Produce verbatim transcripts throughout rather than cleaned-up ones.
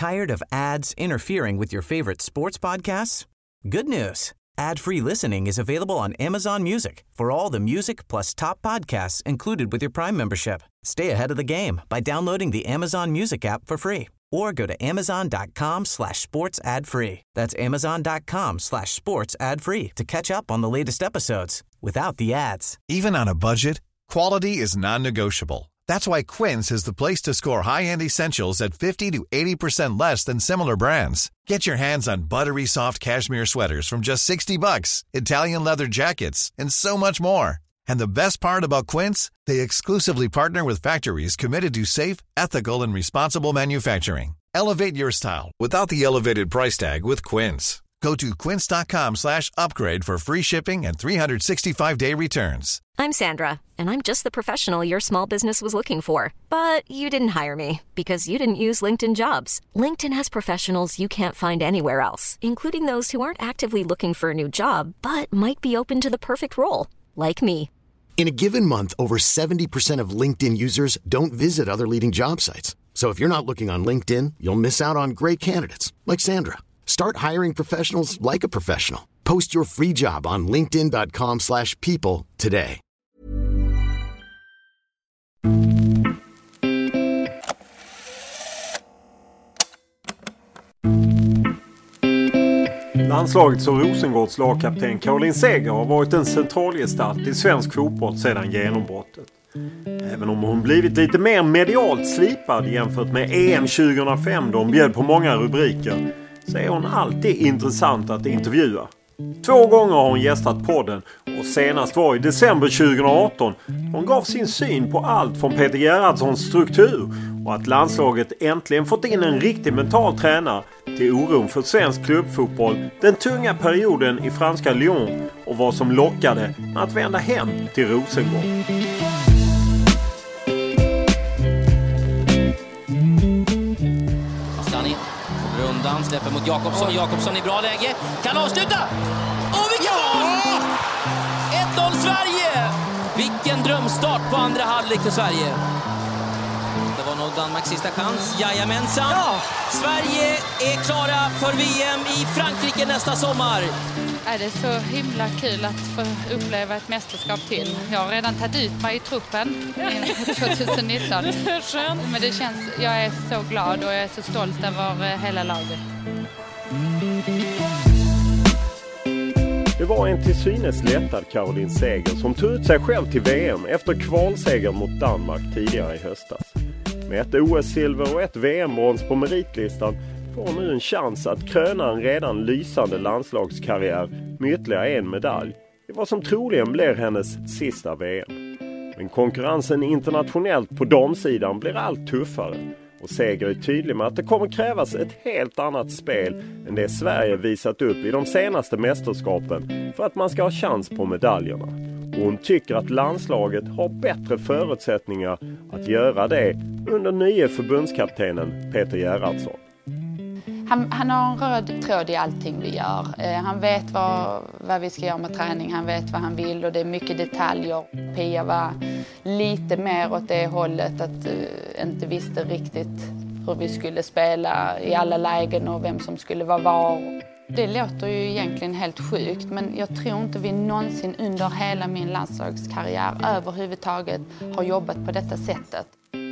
Tired of ads interfering with your favorite sports podcasts? Good news. Ad-free listening is available on Amazon Music for all the music plus top podcasts included with your Prime membership. Stay ahead of the game by downloading the Amazon Music app for free or go to amazon.com slash sports ad free. That's amazon.com slash sports ad free to catch up on the latest episodes without the ads. Even on a budget, quality is non-negotiable. That's why Quince is the place to score high-end essentials at fifty to eighty percent less than similar brands. Get your hands on buttery soft cashmere sweaters from just sixty bucks, Italian leather jackets, and so much more. And the best part about Quince, they exclusively partner with factories committed to safe, ethical, and responsible manufacturing. Elevate your style without the elevated price tag with Quince. Go to quince.com slash upgrade for free shipping and three sixty-five day returns. I'm Sandra, and I'm just the professional your small business was looking for. But you didn't hire me because you didn't use LinkedIn Jobs. LinkedIn has professionals you can't find anywhere else, including those who aren't actively looking for a new job, but might be open to the perfect role, like me. In a given month, over seventy percent of LinkedIn users don't visit other leading job sites. So if you're not looking on LinkedIn, you'll miss out on great candidates like Sandra. Start hiring professionals like a professional. Post your free job on linkedin.com slash people today. Landslagets och Rosengårds lagkapten Caroline Seger har varit en centralgestalt i svensk fotboll sedan genombrottet. Även om hon blivit lite mer medialt slipad jämfört med E M tjugohundrafem då hon bjöd på många rubriker, så är hon alltid intressant att intervjua. Två gånger har hon gästat podden och senast var i december tjugohundraarton. Hon gav sin syn på allt från Peter Gerhardssons struktur och att landslaget äntligen fått in en riktig mental tränare till oron för svensk klubbfotboll, den tunga perioden i franska Lyon och vad som lockade med att vända hem till Rosengård. Rundan släpper mot Jakobsson. Jakobsson i bra läge. Kan avsluta! Och vilken mål! ett noll Sverige! Vilken drömstart på andra halvlek för Sverige. Det var nog Danmarks sista chans. Jajamensan! Ja! Sverige är klara för V M i Frankrike nästa sommar. Är det så himla kul att få uppleva ett mästerskap till. Jag har redan tagit ut mig i truppen tjugonitton. Men det känns, jag är så glad och jag är så stolt över hela laget. Det var en till synes lättad Caroline Seger som tog ut sig själv till V M efter kvalseger mot Danmark tidigare i höstas. Med ett O S-silver och ett V M-brons på meritlistan får nu en chans att kröna en redan lysande landslagskarriär med ytterligare en medalj i vad som troligen blir hennes sista V M. Men konkurrensen internationellt på damsidan blir allt tuffare och Seger är tydlig med att det kommer krävas ett helt annat spel än det Sverige visat upp i de senaste mästerskapen för att man ska ha chans på medaljerna. Och hon tycker att landslaget har bättre förutsättningar att göra det under nye förbundskaptenen Peter Gerhardsson. Han, han har en röd tråd i allting vi gör. Eh, han vet vad, vad vi ska göra med träning, han vet vad han vill och det är mycket detaljer. Pia var lite mer åt det hållet att eh, inte visste riktigt hur vi skulle spela i alla lägen och vem som skulle vara var. Det låter ju egentligen helt sjukt, men jag tror inte vi någonsin under hela min landslagskarriär överhuvudtaget har jobbat på detta sättet.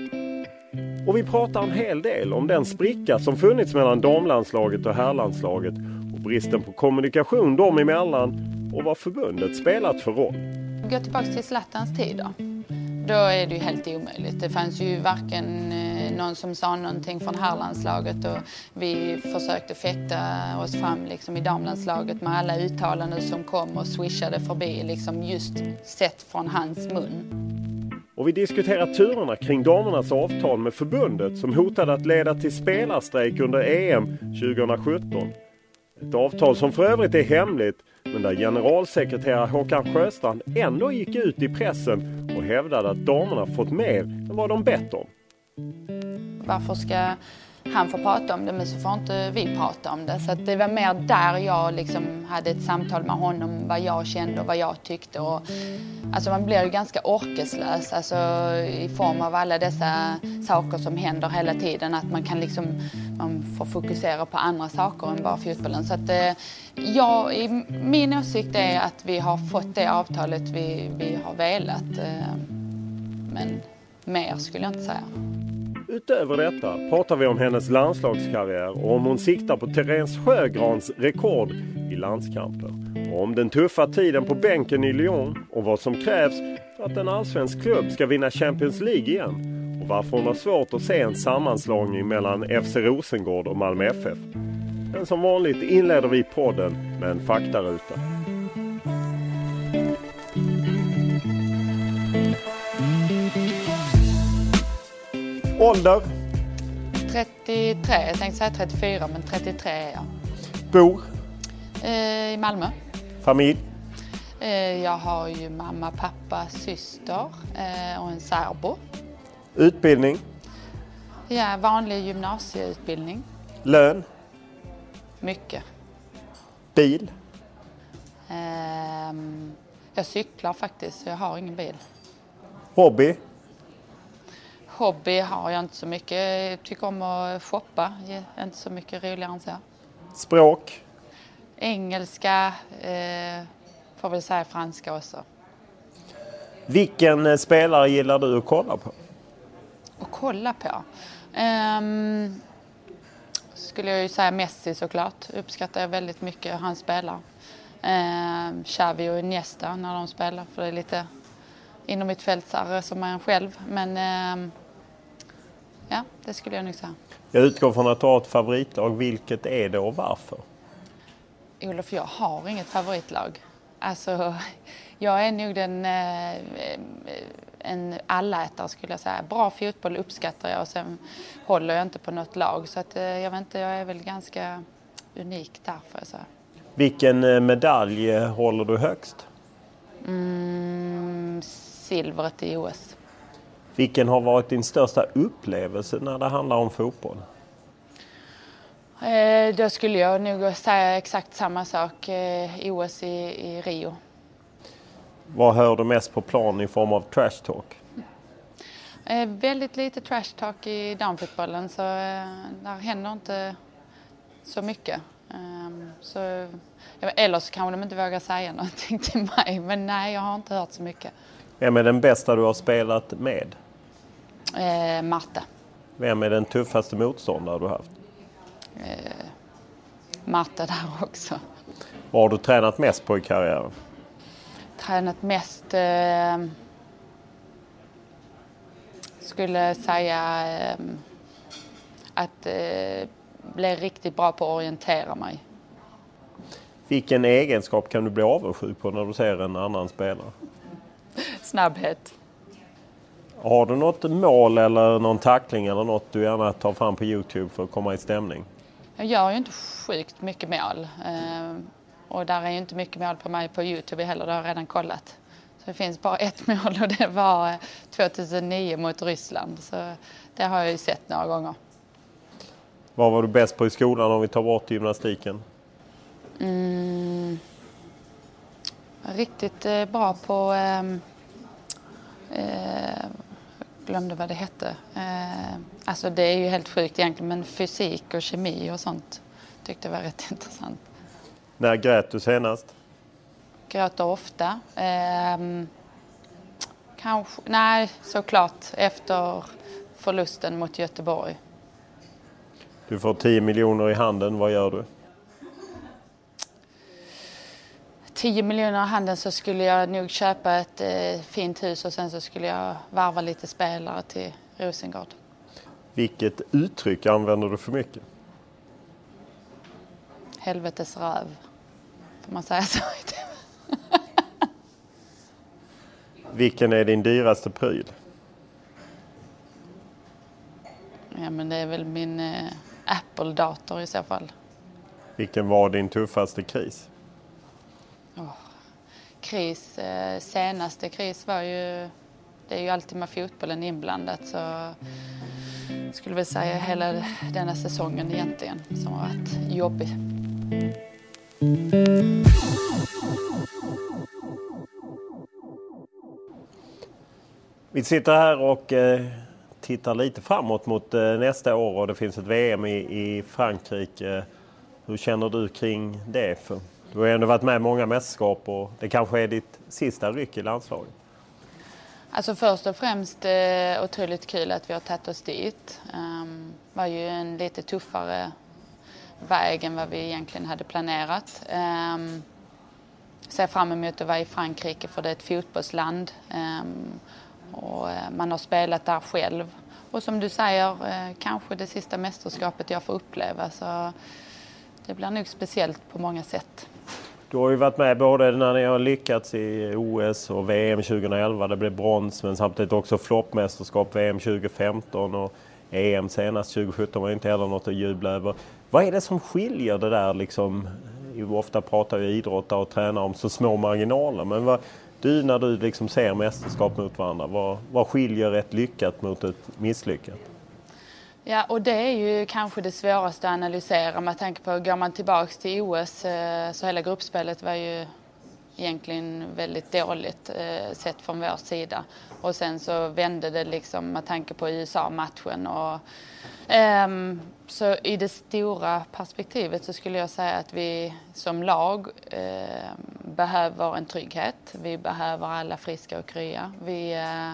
Och vi pratar en hel del om den spricka som funnits mellan damlandslaget och herrlandslaget och bristen på kommunikation dem emellan och vad förbundet spelat för roll. Gå tillbaka till Zlatans tid då. Då är det ju helt omöjligt. Det fanns ju varken eh, någon som sa någonting från herrlandslaget och vi försökte fäkta oss fram liksom, i damlandslaget med alla uttalanden som kom och swishade förbi liksom, just sett från hans mun. Och vi diskuterar turerna kring damernas avtal med förbundet som hotade att leda till spelarstrejk under E M tjugohundrasjutton. Ett avtal som för övrigt är hemligt, men där generalsekreterare Håkan Sjöstrand ändå gick ut i pressen och hävdade att damerna fått mer än vad de bett om. Varför ska han få prata om det, men så får inte vi prata om det. Så att det var mer där jag liksom hade ett samtal med honom, vad jag kände och vad jag tyckte. Och, alltså man blir ju ganska orkeslös alltså, i form av alla dessa saker som händer hela tiden. Att man kan liksom man får fokusera på andra saker än bara fotbollen. Så att, eh, ja, i, min åsikt är att vi har fått det avtalet vi, vi har velat. Eh, men mer skulle jag inte säga. Utöver detta pratar vi om hennes landslagskarriär och om hon siktar på Therese Sjögrans rekord i landskamper. Och om den tuffa tiden på bänken i Lyon och vad som krävs för att en allsvensk klubb ska vinna Champions League igen. Och varför hon har svårt att se en sammanslagning mellan F C Rosengård och Malmö F F. Men som vanligt inleder vi podden med en faktaruta. Ålder? trettiotre, jag tänkte säga trettiofyra men trettiotre är jag. Bor? Eh, I Malmö. Familj? Eh, jag har ju mamma, pappa, syster eh, och en särbo. Utbildning? Ja, vanlig gymnasieutbildning. Lön? Mycket. Bil? Eh, jag cyklar faktiskt, så jag har ingen bil. Hobby? Hobby har jag inte så mycket. Jag tycker om att shoppa. Inte så mycket roligare än så. Språk? Engelska, eh, får väl säga franska också. Vilken spelare gillar du att kolla på? Att kolla på? Um, skulle jag ju säga Messi såklart. Uppskattar jag väldigt mycket hur han spelar. Um, Xavi och Iniesta när de spelar. För det är lite inom mitt fältsare som man själv. Men um, ja, det skulle jag nog säga. Jag utgår från att du har ett favoritlag. Vilket är det och varför? Olof, jag har inget favoritlag. Alltså, jag är nog den, eh, en allätare skulle jag säga. Bra fotboll uppskattar jag och sen håller jag inte på något lag. Så att, eh, jag vet inte, jag är väl ganska unik där får jag säga. Vilken medalj håller du högst? Mm, silvret i O S. Vilken har varit din största upplevelse när det handlar om fotboll? Eh, då skulle jag nog säga exakt samma sak. Eh, O S i, i Rio. Vad hör du mest på plan i form av trash talk? Eh, väldigt lite trash talk i damfotbollen så eh, där händer inte så mycket. Eh, så, eller så kanske de inte vågar säga någonting till mig. Men nej, jag har inte hört så mycket. Vem är den bästa du har spelat med? Eh, Marta. Vem är den tuffaste motståndare du har haft? Eh, Marta där också. Vad har du tränat mest på i karriären? Tränat mest eh, skulle säga eh, att eh, bli riktigt bra på att orientera mig. Vilken egenskap kan du bli avundsjuk på när du ser en annan spelare? Snabbhet. Har du något mål eller någon tackling eller något du gärna tar fram på YouTube för att komma i stämning? Jag gör ju inte sjukt mycket mål. Eh, och där är ju inte mycket mål på mig på YouTube heller, det har jag redan kollat. Så det finns bara ett mål och det var tjugohundranio mot Ryssland. Så det har jag ju sett några gånger. Vad var du bäst på i skolan om vi tar bort gymnastiken? Mm, riktigt eh, bra på... Eh, eh, glömde vad det hette. Eh, alltså det är ju helt sjukt egentligen, men fysik och kemi och sånt tyckte jag var rätt intressant. När grät du senast? Gråter ofta. Eh, kanske, nej, såklart efter förlusten mot Göteborg. Du får tio miljoner i handen, vad gör du? tio miljoner i handen så skulle jag nog köpa ett eh, fint hus och sen så skulle jag varva lite spelare till Rosengård. Vilket uttryck använder du för mycket? Helvetes röv. Får man säga så? Vilken är din dyraste pryl? Ja, men det är väl min eh, Apple-dator i så fall. Vilken var din tuffaste kris? Oh. Kris, eh, senaste kris var ju, det är ju alltid med fotbollen inblandat så jag skulle väl säga hela denna säsongen egentligen som har varit jobbig. Vi sitter här och eh, tittar lite framåt mot eh, nästa år och det finns ett V M i, i Frankrike. Hur känner du kring det? För du har ändå varit med i många mästerskap och det kanske är ditt sista ryck i landslaget. Alltså först och främst eh, otroligt kul att vi har tagit oss dit. Um, var ju en lite tuffare väg än vad vi egentligen hade planerat. Um, ser fram emot att vara i Frankrike för det är ett fotbollsland. Um, och man har spelat där själv. Och som du säger, eh, kanske det sista mästerskapet jag får uppleva. Så det blir nog speciellt på många sätt. Du har ju varit med både när ni har lyckats i O S och V M tjugoelva. Det blev brons, men samtidigt också floppmästerskap V M tjugofemton och E M senast tjugosjutton var inte heller något att jubla över. Vad är det som skiljer det där liksom? Ofta pratar ju idrottare och tränare om så små marginaler. Men vad, du när du liksom ser mästerskap mot varandra, vad, vad skiljer ett lyckat mot ett misslyckat? Ja, och det är ju kanske det svåraste att analysera med tanke på, går man tillbaka till O S så hela gruppspelet var ju egentligen väldigt dåligt eh, sett från vår sida. Och sen så vände det liksom med tanke på U S A-matchen. Och, ehm, så i det stora perspektivet så skulle jag säga att vi som lag eh, behöver en trygghet. Vi behöver alla friska och krya. Vi eh,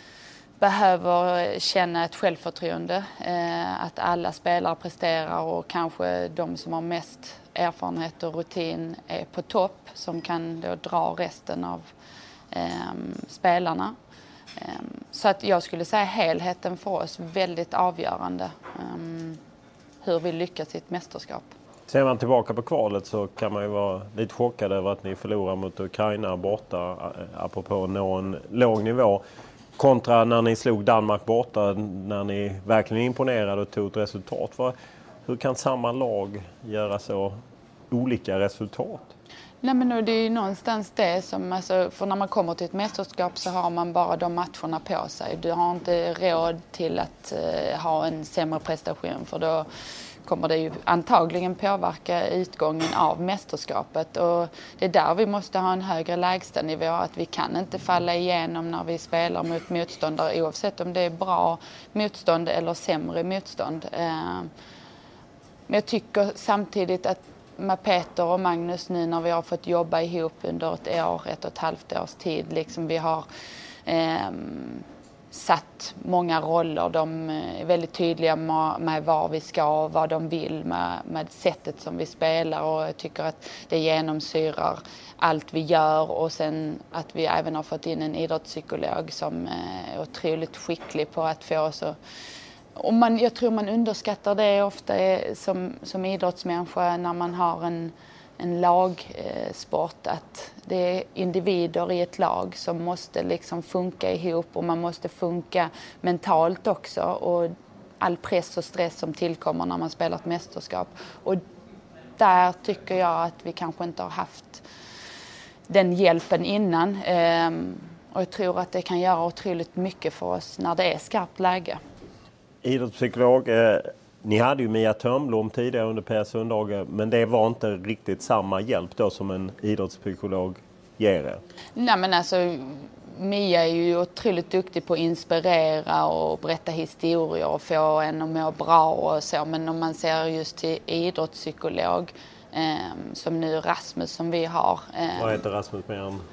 behöver känna ett självförtroende. Eh, att alla spelare presterar och kanske de som har mest erfarenhet och rutin är på topp som kan då dra resten av eh, spelarna. Eh, så att jag skulle säga helheten för oss väldigt avgörande eh, hur vi lyckas i ett mästerskap. Ser man tillbaka på kvalet så kan man ju vara lite chockad över att ni förlorar mot Ukraina borta apropå nå en låg nivå. Kontra när ni slog Danmark borta, när ni verkligen imponerade och tog ett resultat. Hur kan samma lag göra så olika resultat? Nej, men det är ju någonstans det som, alltså, för när man kommer till ett mästerskap så har man bara de matcherna på sig. Du har inte råd till att uh, ha en sämre prestation för då kommer det ju antagligen påverka utgången av mästerskapet. Och det är där vi måste ha en högre lägstanivå. Att vi kan inte falla igenom när vi spelar mot motståndare oavsett om det är bra motstånd eller sämre motstånd. Men jag tycker samtidigt att med Peter och Magnus nu när vi har fått jobba ihop under ett år, ett och ett halvt års tid. Liksom vi har eh, satt många roller. De är väldigt tydliga med var vi ska och vad de vill med, med sättet som vi spelar. Och jag tycker att det genomsyrar allt vi gör. Och sen att vi även har fått in en idrottspsykolog som är otroligt skicklig på att få oss att... Och man, jag tror man underskattar det ofta som, som idrottsmänniska när man har en, en lagsport. Att det är individer i ett lag som måste liksom funka ihop och man måste funka mentalt också. Och all press och stress som tillkommer när man spelar ett mästerskap. Och där tycker jag att vi kanske inte har haft den hjälpen innan. Och jag tror att det kan göra otroligt mycket för oss när det är skarpt läge. Idrottspsykolog, eh, ni hade ju Mia Törnblom tidigare under Per Sundhage, men det var inte riktigt samma hjälp då som en idrottspsykolog ger er. Nej, men alltså Mia är ju otroligt duktig på att inspirera och berätta historier och få en att må bra och så. Men om man ser just till idrottspsykolog eh, som nu Rasmus som vi har. Eh, Vad heter Rasmus mer än?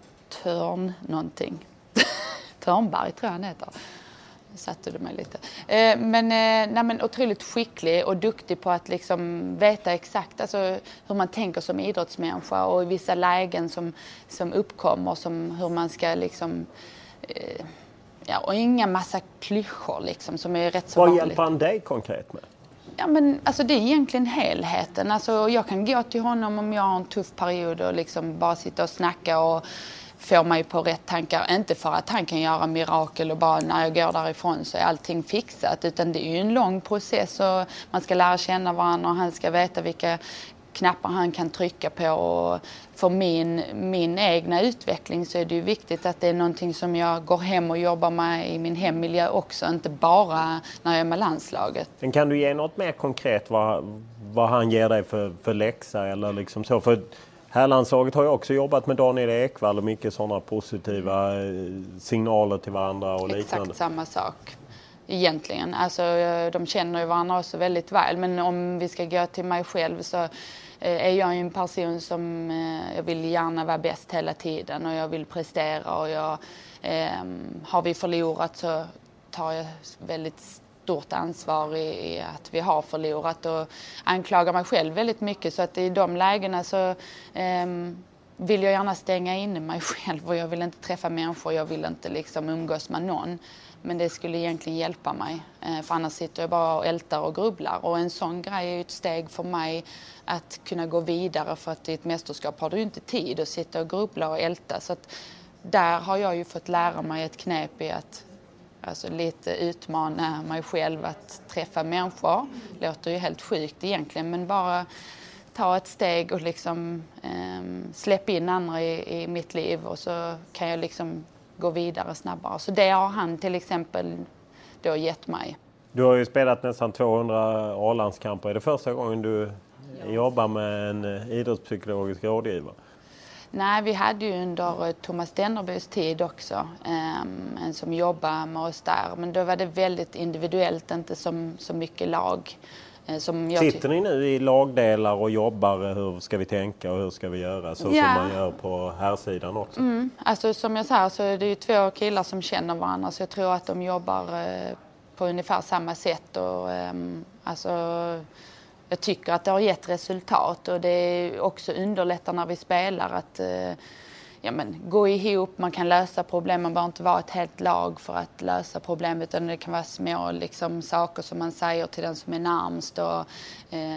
Törn någonting. Törnberg tror jag han heter. Satte du mig lite. Eh, men, eh, nej, men otroligt skicklig och duktig på att liksom veta exakt alltså, hur man tänker som idrottsmänniska och i vissa lägen som, som uppkommer som hur man ska liksom eh, ja, och inga massa klyschor liksom som är rätt så Vad vanligt. hjälper han dig konkret med? Ja, men alltså det är egentligen helheten. Alltså, jag kan gå till honom om jag har en tuff period och liksom bara sitta och snacka och får mig på rätt tankar. Inte för att han kan göra mirakel och bara när jag går därifrån så är allting fixat. Utan det är ju en lång process och man ska lära känna varandra och han ska veta vilka knappar han kan trycka på. Och för min, min egna utveckling så är det ju viktigt att det är någonting som jag går hem och jobbar med i min hemmiljö också. Inte bara när jag är med landslaget. Men kan du ge något mer konkret vad, vad han ger dig för, för läxa eller liksom så? För herrlandslaget har ju också jobbat med Daniel Ekvall och mycket sådana positiva signaler till varandra och liknande. Exakt samma sak. egentligen. Alltså, de känner ju varandra också väldigt väl. Men om vi ska gå till mig själv så är jag en person som jag vill gärna vara bäst hela tiden och jag vill prestera. Och jag, eh, har vi förlorat så tar jag väldigt stort ansvar i, i att vi har förlorat och anklagar mig själv väldigt mycket. Så att i de lägena så eh, vill jag gärna stänga in mig själv och jag vill inte träffa människor, jag vill inte liksom umgås med någon. Men det skulle egentligen hjälpa mig, för annars sitter jag bara och ältar och grubblar. Och en sån grej är ju ett steg för mig att kunna gå vidare, för att i ett mästerskap har du ju inte tid att sitta och grubbla och älta. Så att där har jag ju fått lära mig ett knep i att alltså, lite utmana mig själv att träffa människor. Det låter ju helt sjukt egentligen, men bara ta ett steg och liksom eh, släppa in andra i, i mitt liv och så kan jag liksom gå vidare snabbare. Så det har han till exempel då gett mig. Du har ju spelat nästan tvåhundra A-landskamper. Är det första gången du ja. jobbar med en idrottspsykologisk rådgivare? Nej, vi hade ju under Thomas Dennerbys tid också um, en som jobbade med oss där. Men då var det väldigt individuellt, inte som så mycket lag. Som jag Sitter ni nu i lagdelar och jobbar, hur ska vi tänka och hur ska vi göra? Så ja. som man gör på här sidan också. Mm. Alltså som jag sa så är det ju två killar som känner varandra, så jag tror att de jobbar eh, på ungefär samma sätt. Och, eh, alltså, jag tycker att det har gett resultat och det är också underlättar när vi spelar att eh, ja, men, gå ihop, man kan lösa problem, man behöver inte vara ett helt lag för att lösa problem, utan det kan vara små liksom, saker som man säger till den som är närmst. Och, eh,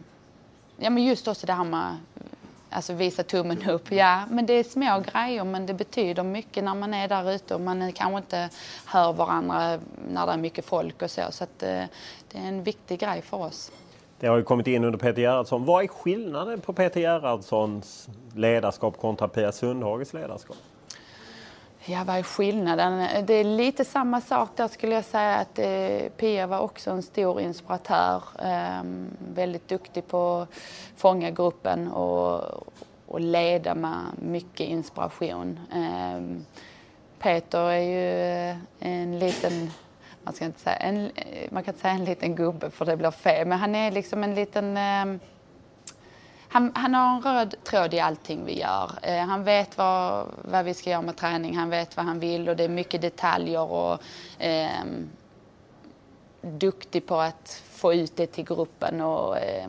ja, men just också det här med alltså, visa tummen upp. Ja, men det är små grejer, men det betyder mycket när man är där ute och man kanske inte hör varandra när det är mycket folk och så. Så att, eh, det är en viktig grej för oss. Det har ju kommit in under Peter Gerhardsson. Vad är skillnaden på Peter Gerhardssons ledarskap kontra Pia Sundhages ledarskap? Ja, vad är skillnaden? Det är lite samma sak där skulle jag säga, att eh, Pia var också en stor inspiratör. Eh, väldigt duktig på att fånga gruppen och, och leda med mycket inspiration. Eh, Peter är ju en liten... Man, ska inte säga en, man kan inte säga en liten gubbe för det blir fel. Men han är liksom en liten... Eh, han, han har en röd tråd i allting vi gör. Eh, han vet vad, vad vi ska göra med träning. Han vet vad han vill och det är mycket detaljer. Och eh, duktig på att få ut det till gruppen. Och eh,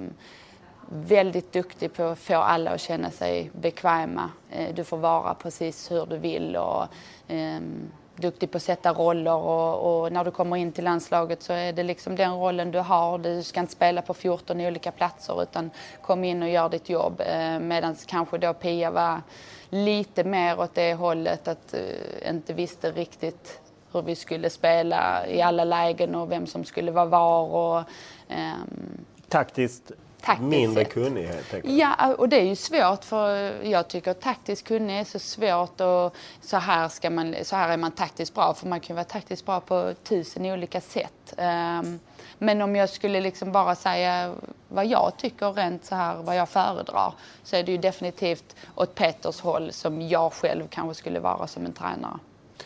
väldigt duktig på att få alla att känna sig bekväma. Eh, du får vara precis hur du vill. Och... Eh, duktig på att sätta roller och, och när du kommer in till landslaget så är det liksom den rollen du har. Du ska inte spela på fjorton olika platser utan kom in och gör ditt jobb. Eh, Medan kanske då Pia var lite mer åt det hållet att eh, inte visste riktigt hur vi skulle spela i alla lägen och vem som skulle vara var. Och, ehm, taktiskt mindre kunnighet. Ja, och det är ju svårt för jag tycker att taktiskt kunnig är så svårt och så här, ska man, så här är man taktiskt bra, för man kan vara taktiskt bra på tusen olika sätt. Um, men om jag skulle liksom bara säga vad jag tycker rent så här, vad jag föredrar, så är det ju definitivt åt Peters håll som jag själv kanske skulle vara som en tränare.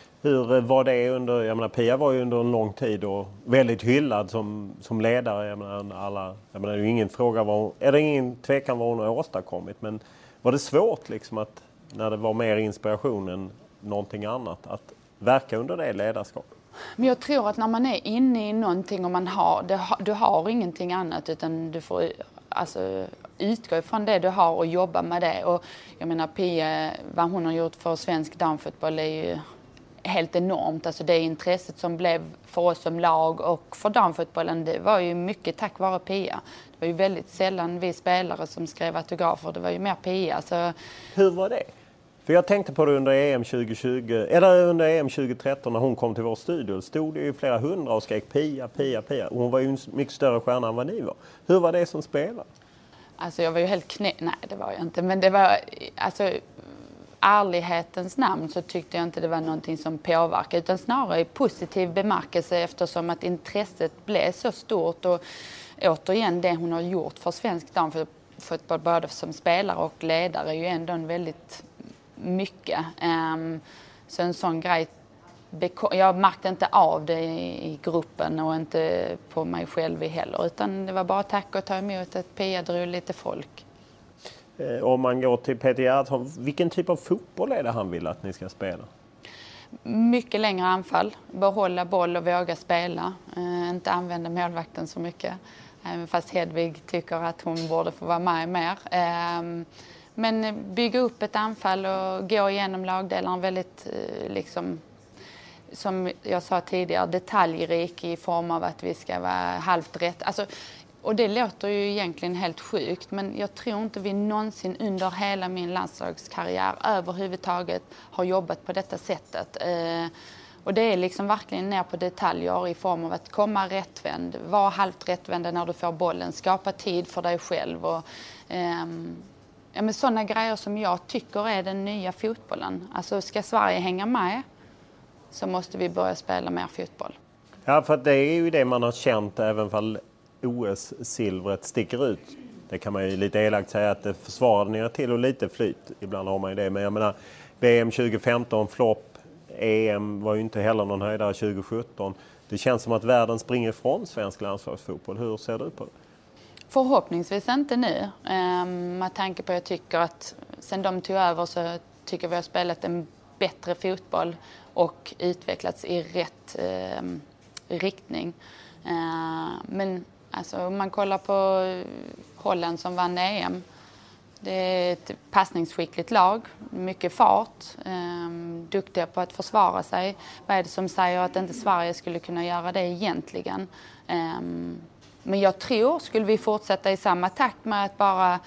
Hur var det under, jag menar Pia var ju under en lång tid och väldigt hyllad som, som ledare. Jag menar, alla, jag menar, det är ju ingen fråga, vad hon, är det ingen tvekan vad hon har åstadkommit, men var det svårt liksom att, när det var mer inspiration än någonting annat, att verka under det ledarskapet? Men jag tror att när man är inne i någonting och man har, det, du har ingenting annat utan du får alltså, utgå ifrån det du har och jobba med det. Och jag menar Pia, vad hon har gjort för svensk damfotboll är ju helt enormt. Alltså det intresset som blev för oss som lag och för damfotbollen, det var ju mycket tack vare Pia. Det var ju väldigt sällan vi spelare som skrev autografer, det var ju mer Pia. Så... Hur var det? För jag tänkte på det under E M tjugo tjugo, eller under E M tjugo tretton när hon kom till vår studio. Stod det ju flera hundra och skrek Pia, Pia, Pia. Hon var ju en mycket större stjärna än vad ni var. Hur var det som spelare? Alltså jag var ju helt knä... Nej, det var jag inte. Men det var... Alltså... ärlighetens namn så tyckte jag inte det var någonting som påverkade, utan snarare i positiv bemärkelse eftersom att intresset blev så stort och återigen det hon har gjort för svensk damfotboll både som spelare och ledare är ju ändå en väldigt mycket. Um, så en sån grej jag märkte inte av det i gruppen och inte på mig själv heller. Utan det var bara tack och ta emot att Pia drog lite folk. Om man går till Peter Gerhardsson, vilken typ av fotboll är det han vill att ni ska spela? Mycket längre anfall. Behålla boll och våga spela. Eh, inte använda målvakten så mycket. Även fast Hedvig tycker att hon borde få vara med mer. Eh, men bygga upp ett anfall och gå igenom lagdelarna väldigt, eh, liksom, som jag sa tidigare, detaljrik i form av att vi ska vara halvt rätt. Alltså, och det låter ju egentligen helt sjukt, men jag tror inte vi någonsin under hela min landslagskarriär överhuvudtaget har jobbat på detta sättet. Eh, och det är liksom verkligen ner på detaljer i form av att komma rättvänd, vara halvt rättvänd när du får bollen, skapa tid för dig själv. Och, eh, ja, men sådana grejer som jag tycker är den nya fotbollen. Alltså ska Sverige hänga med så måste vi börja spela mer fotboll. Ja, för det är ju det man har känt även fall O S-silvret sticker ut. Det kan man ju lite elakt säga att det försvarade ner till och lite flyt. Ibland har man ju det. Men jag menar, V M tjugo femton, flopp, E M var ju inte heller någon höjdare tjugo sjutton. Det känns som att världen springer ifrån svensk landslagsfotboll. Hur ser du på det? Förhoppningsvis inte nu. Um, med tanke på att jag tycker att sen de tog över så tycker vi har spelat en bättre fotboll och utvecklats i rätt um, riktning. Uh, men alltså, om man kollar på Holland som vann E M. Det är ett passningsskickligt lag, mycket fart, um, duktiga på att försvara sig. Vad är det som säger att inte Sverige skulle kunna göra det egentligen? Um, men jag tror, skulle vi fortsätta i samma takt med att bara,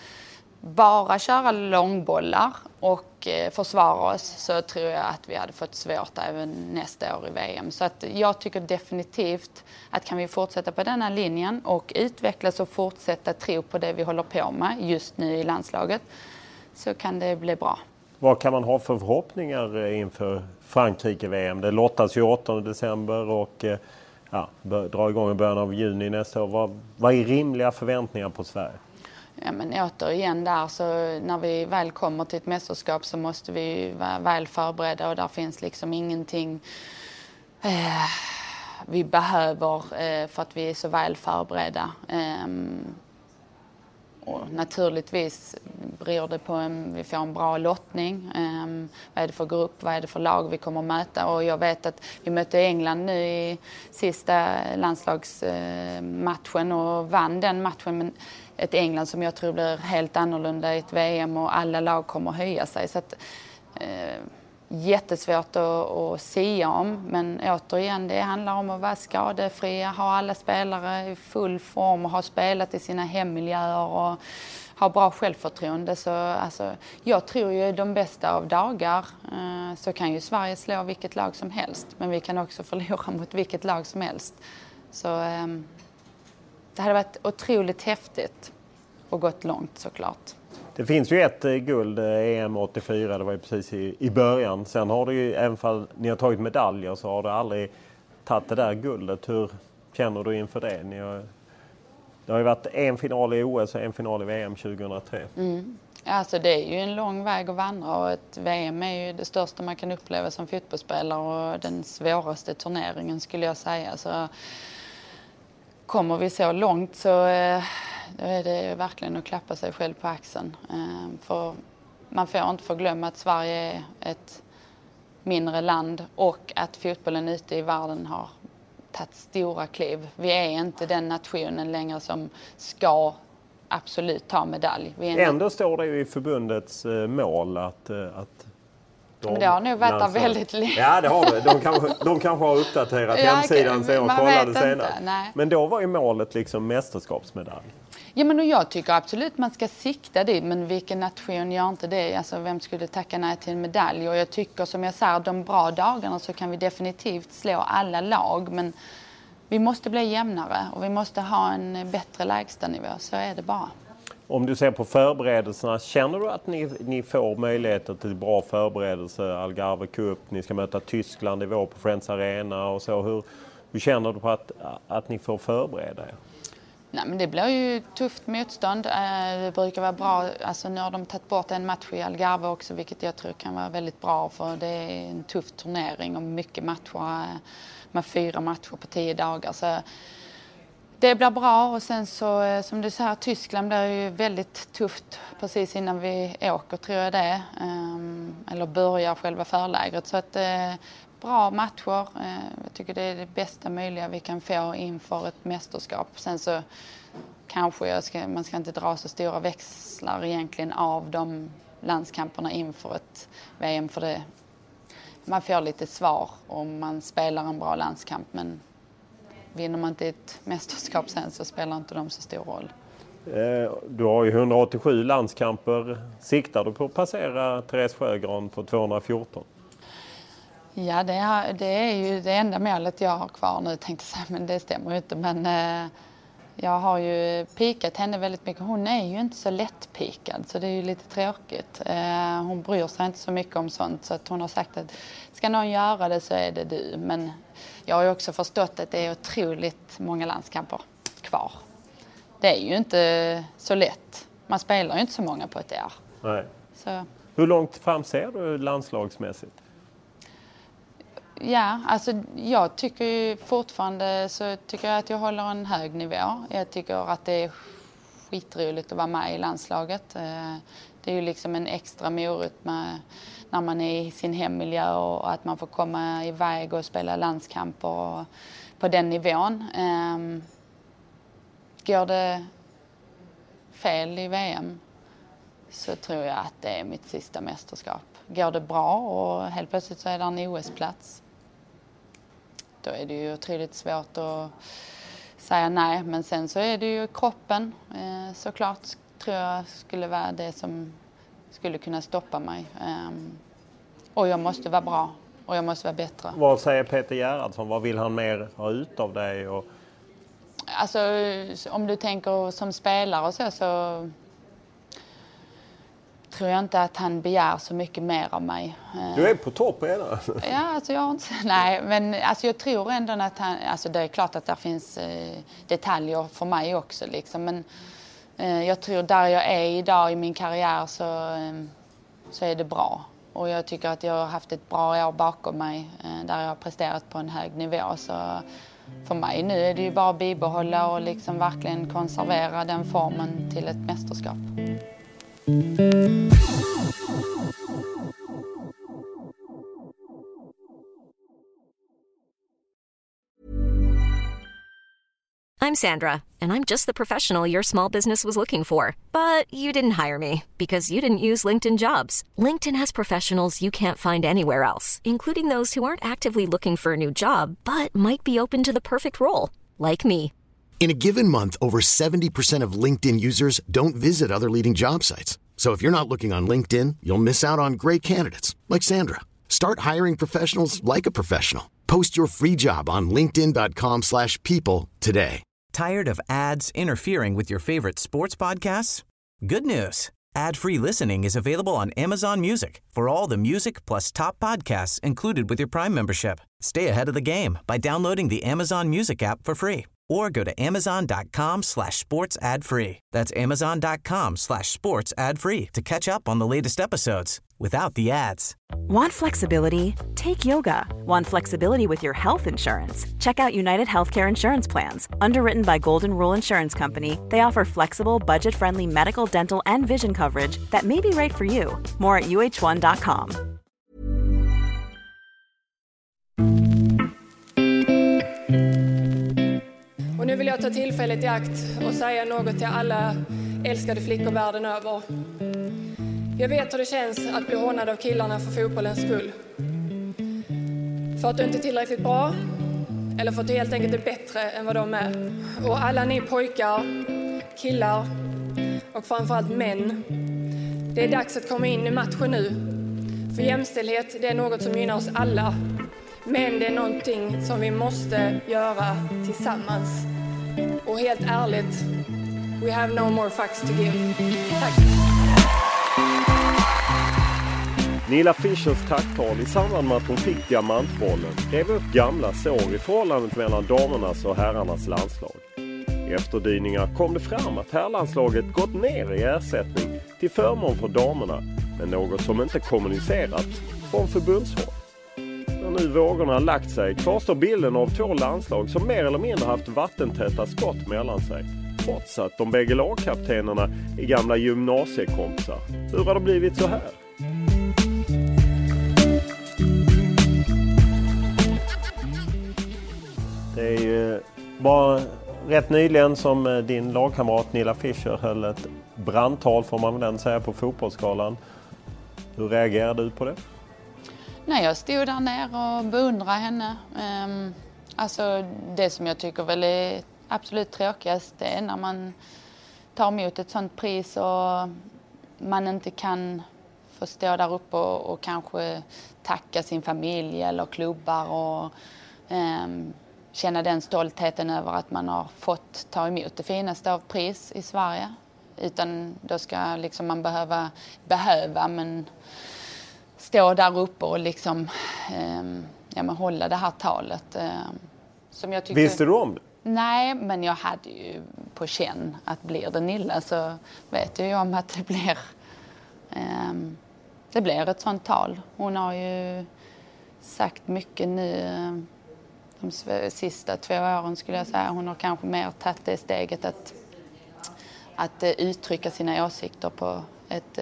bara köra långbollar och eh, försvara oss, så tror jag att vi hade fått svårt även nästa år i V M. Så att jag tycker definitivt att kan vi fortsätta på denna linjen och utvecklas och fortsätta tro på det vi håller på med just nu i landslaget, så kan det bli bra. Vad kan man ha för förhoppningar inför Frankrike-V M? Det lottas ju åttonde december och ja, drar igång i början av juni nästa år. Vad, vad är rimliga förväntningar på Sverige? Ja, men återigen där, så när vi väl kommer till ett mästerskap så måste vi vara väl förberedda, och där finns liksom ingenting eh, vi behöver eh, för att vi är så väl förberedda. Eh, och naturligtvis beror det på om vi får en bra lottning. Eh, vad är det för grupp, vad är det för lag vi kommer att möta? Och jag vet att vi mötte England nu i sista landslagsmatchen och vann den matchen. Men ett England som jag tror blir helt annorlunda i ett V M och alla lag kommer att höja sig. Så att, eh, jättesvårt att, att säga om. Men återigen, det handlar om att vara skadefria, ha alla spelare i full form och ha spelat i sina hemmiljöer och ha bra självförtroende. Så, alltså, jag tror ju de bästa av dagar eh, så kan ju Sverige slå vilket lag som helst. Men vi kan också förlora mot vilket lag som helst. Så eh, det hade varit otroligt häftigt och gått långt såklart. Det finns ju ett guld, E M åttiofyra, det var ju precis i, i början. Sen har det ju, även om ni har tagit medaljer, så har det aldrig tagit det där guldet. Hur känner du inför det? Ni har, det har ju varit en final i O S och en final i V M tjugohundratre. Mm. Alltså det är ju en lång väg att vandra, och ett V M är ju det största man kan uppleva som fotbollsspelare och den svåraste turneringen skulle jag säga. Så kommer vi så långt så eh, då är det verkligen att klappa sig själv på axeln. Eh, för man får inte förglömma att Sverige är ett mindre land och att fotbollen ute i världen har tagit stora kliv. Vi är inte den nationen längre som ska absolut ta medalj. Vi är Ändå en... står det ju i förbundets eh, mål att... Eh, att Men det har nog varit där väldigt länge. Ja, det har det. De kanske, de kanske har uppdaterat ja, hemsidan sen och kollade senare. Men då var ju målet liksom mästerskapsmedalj. Ja, men och jag tycker absolut man ska sikta dit, men vilken nation gör inte det? Alltså, vem skulle tacka nej till en medalj? Och jag tycker, som jag säger, de bra dagarna så kan vi definitivt slå alla lag, men vi måste bli jämnare och vi måste ha en bättre lägstanivå, så är det bara. Om du ser på förberedelserna, känner du att ni, ni får möjligheter till bra förberedelse? Algarve Cup, ni ska möta Tyskland i vår på Friends Arena och så. Hur, hur känner du på att, att ni får förbereda er? Nej, men det blir ju tufft motstånd. Det brukar vara bra. Alltså, nu har de tagit bort en match i Algarve också, vilket jag tror kan vara väldigt bra, för det är en tuff turnering och mycket matcher med fyra matcher på tio dagar. Så det blir bra, och sen så som du säger, Tyskland blir ju väldigt tufft precis innan vi åker, tror jag det. Eller börjar själva förlägret. Så att bra matcher. Jag tycker det är det bästa möjliga vi kan få inför ett mästerskap. Sen så kanske jag ska, man ska inte dra så stora växlar egentligen av de landskamperna inför ett V M. För det, man får lite svar om man spelar en bra landskamp. Men vinner man inte ett mästerskap sen så spelar inte de så stor roll. Du har ju hundraåttiosju landskamper. Siktar du på att passera Therese Sjögran på tvåhundrafjorton? Ja, det är, det är ju det enda målet jag har kvar nu, tänkte jag säga, men det stämmer ju inte. Men eh, jag har ju pikat henne väldigt mycket. Hon är ju inte så lättpikad, så det är ju lite tråkigt. Eh, hon bryr sig inte så mycket om sånt, så att hon har sagt att ska någon göra det så är det du. Men jag har ju också förstått att det är otroligt många landskamper kvar. Det är ju inte så lätt. Man spelar ju inte så många på ett år. Nej. Så. Hur långt fram ser du landslagsmässigt? Ja, alltså jag tycker ju fortfarande så tycker jag att jag håller en hög nivå. Jag tycker att det är skitroligt att vara med i landslaget. Det är ju liksom en extra morot med, när man är i sin hemmiljö, och att man får komma iväg och spela landskamper på den nivån. Går det fel i V M så tror jag att det är mitt sista mästerskap. Går det bra och helt plötsligt så är det en O S-plats, då är det ju otroligt svårt att säga nej. Men sen så är det ju kroppen, eh, såklart tror jag skulle vara det som skulle kunna stoppa mig. Um, och jag måste vara bra, och jag måste vara bättre. Vad säger Peter Gerhardsson? Vad vill han mer ha ut av dig? Och... Alltså om du tänker som spelare och så, så tror jag inte att han begär så mycket mer av mig. Du är på topp redan. Ja, alltså jag har inte... Nej, men alltså jag tror ändå att han... Alltså det är klart att det finns eh, detaljer för mig också liksom. Men eh, jag tror där jag är idag i min karriär så, eh, så är det bra. Och jag tycker att jag har haft ett bra år bakom mig eh, där jag har presterat på en hög nivå. Så för mig nu är det ju bara att bibehålla och liksom verkligen konservera den formen till ett mästerskap. I'm Sandra, and I'm just the professional your small business was looking for. But you didn't hire me because you didn't use LinkedIn Jobs. LinkedIn has professionals you can't find anywhere else, including those who aren't actively looking for a new job, but might be open to the perfect role, like me. In a given month, over seventy percent of LinkedIn users don't visit other leading job sites. So if you're not looking on LinkedIn, you'll miss out on great candidates like Sandra. Start hiring professionals like a professional. Post your free job on linkedin dot com slash people today. Tired of ads interfering with your favorite sports podcasts? Good news. Ad-free listening is available on Amazon Music for all the music plus top podcasts included with your Prime membership. Stay ahead of the game by downloading the Amazon Music app for free or go to amazon dot com slash sports ad free. That's amazon dot com slash sports ad free to catch up on the latest episodes without the ads. Want flexibility? Take yoga. Want flexibility with your health insurance? Check out United Healthcare Insurance Plans. Underwritten by Golden Rule Insurance Company, they offer flexible, budget-friendly medical, dental, and vision coverage that may be right for you. More at u h one dot com. Och nu vill jag ta tillfället i akt och säga något till alla älskade flickor världen över. Jag vet hur det känns att bli hånad av killarna för fotbollens skull. För att du inte är tillräckligt bra, eller för att du helt enkelt är bättre än vad de är. Och alla ni pojkar, killar och framförallt män, det är dags att komma in i matchen nu. För jämställdhet, det är något som gynnar oss alla. Men det är någonting som vi måste göra tillsammans. Och helt ärligt, we have no more fucks to give. Tack. Nilla Fischers tacktal i samband med att hon fick diamantbollen rev upp gamla sår i förhållandet mellan damernas och herrarnas landslag. I efterdyningar kom det fram att herrlandslaget gått ner i ersättning till förmån för damerna, men något som inte kommunicerat från förbundshåll. När nu vågorna lagt sig kvarstår bilden av två landslag som mer eller mindre haft vattentäta skott mellan sig, trots att de bägge lagkaptenerna är gamla gymnasiekompisar. Hur har det blivit så här? Det är ju bara rätt nyligen som din lagkamrat Nilla Fischer höll ett brandtal, får man väl säga, på fotbollsskalan. Hur reagerar du på det? Nej, jag stod där ner och beundrade henne. Um, alltså det som jag tycker väl är absolut tråkigast, det är när man tar emot ett sånt pris och man inte kan få stå där uppe och, och kanske tacka sin familj eller klubbar och um, känna den stoltheten över att man har fått ta emot det finaste av pris i Sverige. Utan då ska liksom man behöva, behöva men stå där uppe och liksom eh, ja, men hålla det här talet. Eh, som jag tyckte... Visste du om det? Nej, men jag hade ju på känn att blir det Nilla så vet jag ju om att det blir, eh, det blir ett sånt tal. Hon har ju sagt mycket nu de sista två åren skulle jag säga. Hon har kanske mer tagit det steget att, att uttrycka sina åsikter på ett,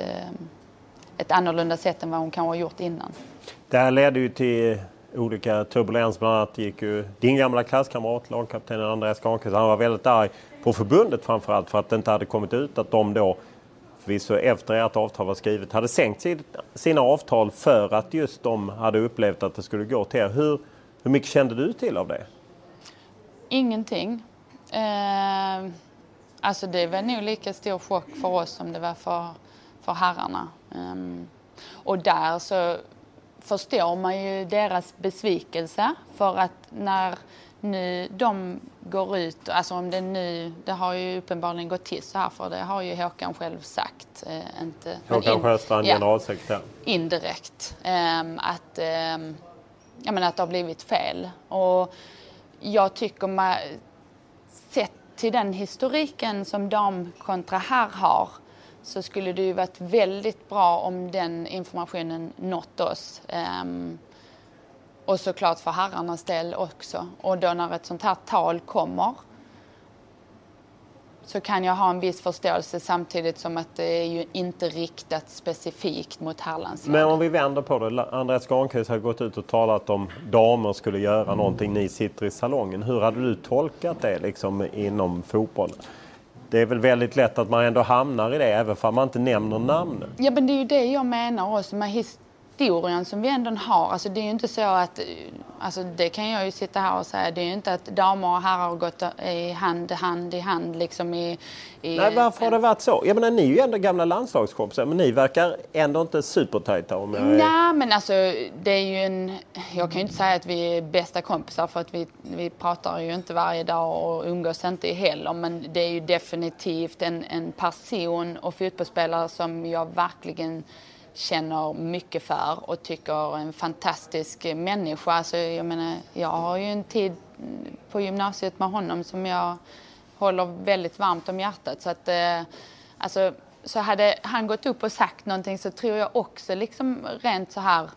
ett annorlunda sätt än vad hon kanske har gjort innan. Det här ledde ju till olika turbulens. Bland annat gick ju din gamla klasskamrat, lagkaptenen Andreas Granqvist, han var väldigt arg på förbundet framförallt för att det inte hade kommit ut att de då, förvisso efter att avtal var skrivet, hade sänkt sina avtal för att just de hade upplevt att det skulle gå till er. Hur Hur mycket kände du till av det? Ingenting. Eh, alltså det var nog lika stor chock för oss som det var för, för herrarna. Eh, och där så förstår man ju deras besvikelse för att när nu de går ut, alltså om det nu, det har ju uppenbarligen gått till så här för det har ju Håkan själv sagt. Eh, inte, Håkan Sjöstrand, ja, generalsekreterare. Indirekt. Eh, att... Eh, Jag menar att det har blivit fel. Och jag tycker man, sett till den historiken som dam kontra här har, så skulle det ju varit väldigt bra om den informationen nått oss. Um, och såklart för herrarnas del också. Och då när ett sånt här tal kommer så kan jag ha en viss förståelse samtidigt som att det är ju inte riktat specifikt mot herrlandslaget. Men om vi vänder på det. Andreas Granqvist har gått ut och talat om damer skulle göra någonting. Ni sitter i salongen. Hur hade du tolkat det liksom inom fotbollen? Det är väl väldigt lätt att man ändå hamnar i det även om man inte nämner namnen. Ja, men det är ju det jag menar också med historien som vi ändå har. Alltså det är ju inte så att, alltså det kan jag ju sitta här och säga, det är ju inte att damer och herrar har gått i hand, hand i hand liksom i... i Nej, varför har det varit så? Jag menar, ni är ju ändå gamla landslagskompisar, men ni verkar ändå inte supertajta om jag är... Nej, men alltså det är ju en... Jag kan ju inte säga att vi är bästa kompisar för att vi, vi pratar ju inte varje dag och umgås inte heller, men det är ju definitivt en, en person och fotbollsspelare som jag verkligen känner mycket för och tycker en fantastisk människa. Alltså, jag menar, jag har ju en tid på gymnasiet med honom som jag håller väldigt varmt om hjärtat. Så att, eh, alltså, så hade han gått upp och sagt någonting så tror jag också liksom rent så här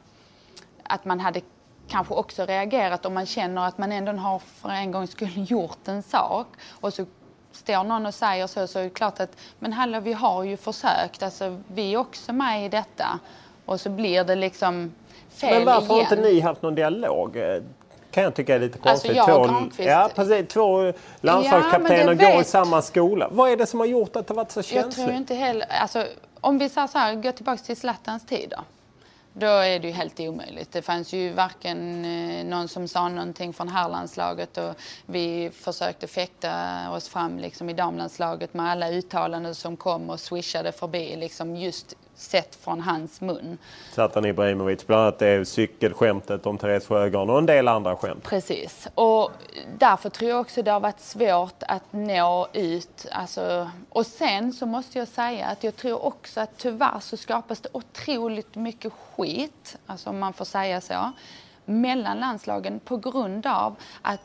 att man hade kanske också reagerat om man känner att man ändå har för en gång skulle gjort en sak och så står någon och säger så, så är det klart att men hallå, vi har ju försökt, alltså vi är också med i detta och så blir det liksom fel. Men varför igen. har inte ni haft någon dialog? Kan jag tycka är lite konstigt. Alltså jag två, Granqvist... ja, precis, två landslagskaptener ja, går i samma skola. Vad är det som har gjort att det varit så känsligt? Jag tror inte heller, alltså om vi säger så här, gå tillbaka till Zlatans tid då. Då är det ju helt omöjligt. Det fanns ju varken eh, någon som sa någonting från herrlandslaget och vi försökte fäkta oss fram liksom, i damlandslaget med alla uttalanden som kom och swishade förbi liksom, just sett från hans mun. Zlatan Ibrahimovic, bland annat det cykelskämtet om Therese Sjögran och en del andra skämt. Precis. Och därför tror jag också det har varit svårt att nå ut. Alltså, och sen så måste jag säga att jag tror också att tyvärr så skapas det otroligt mycket skit, alltså om man får säga så, mellan landslagen på grund av att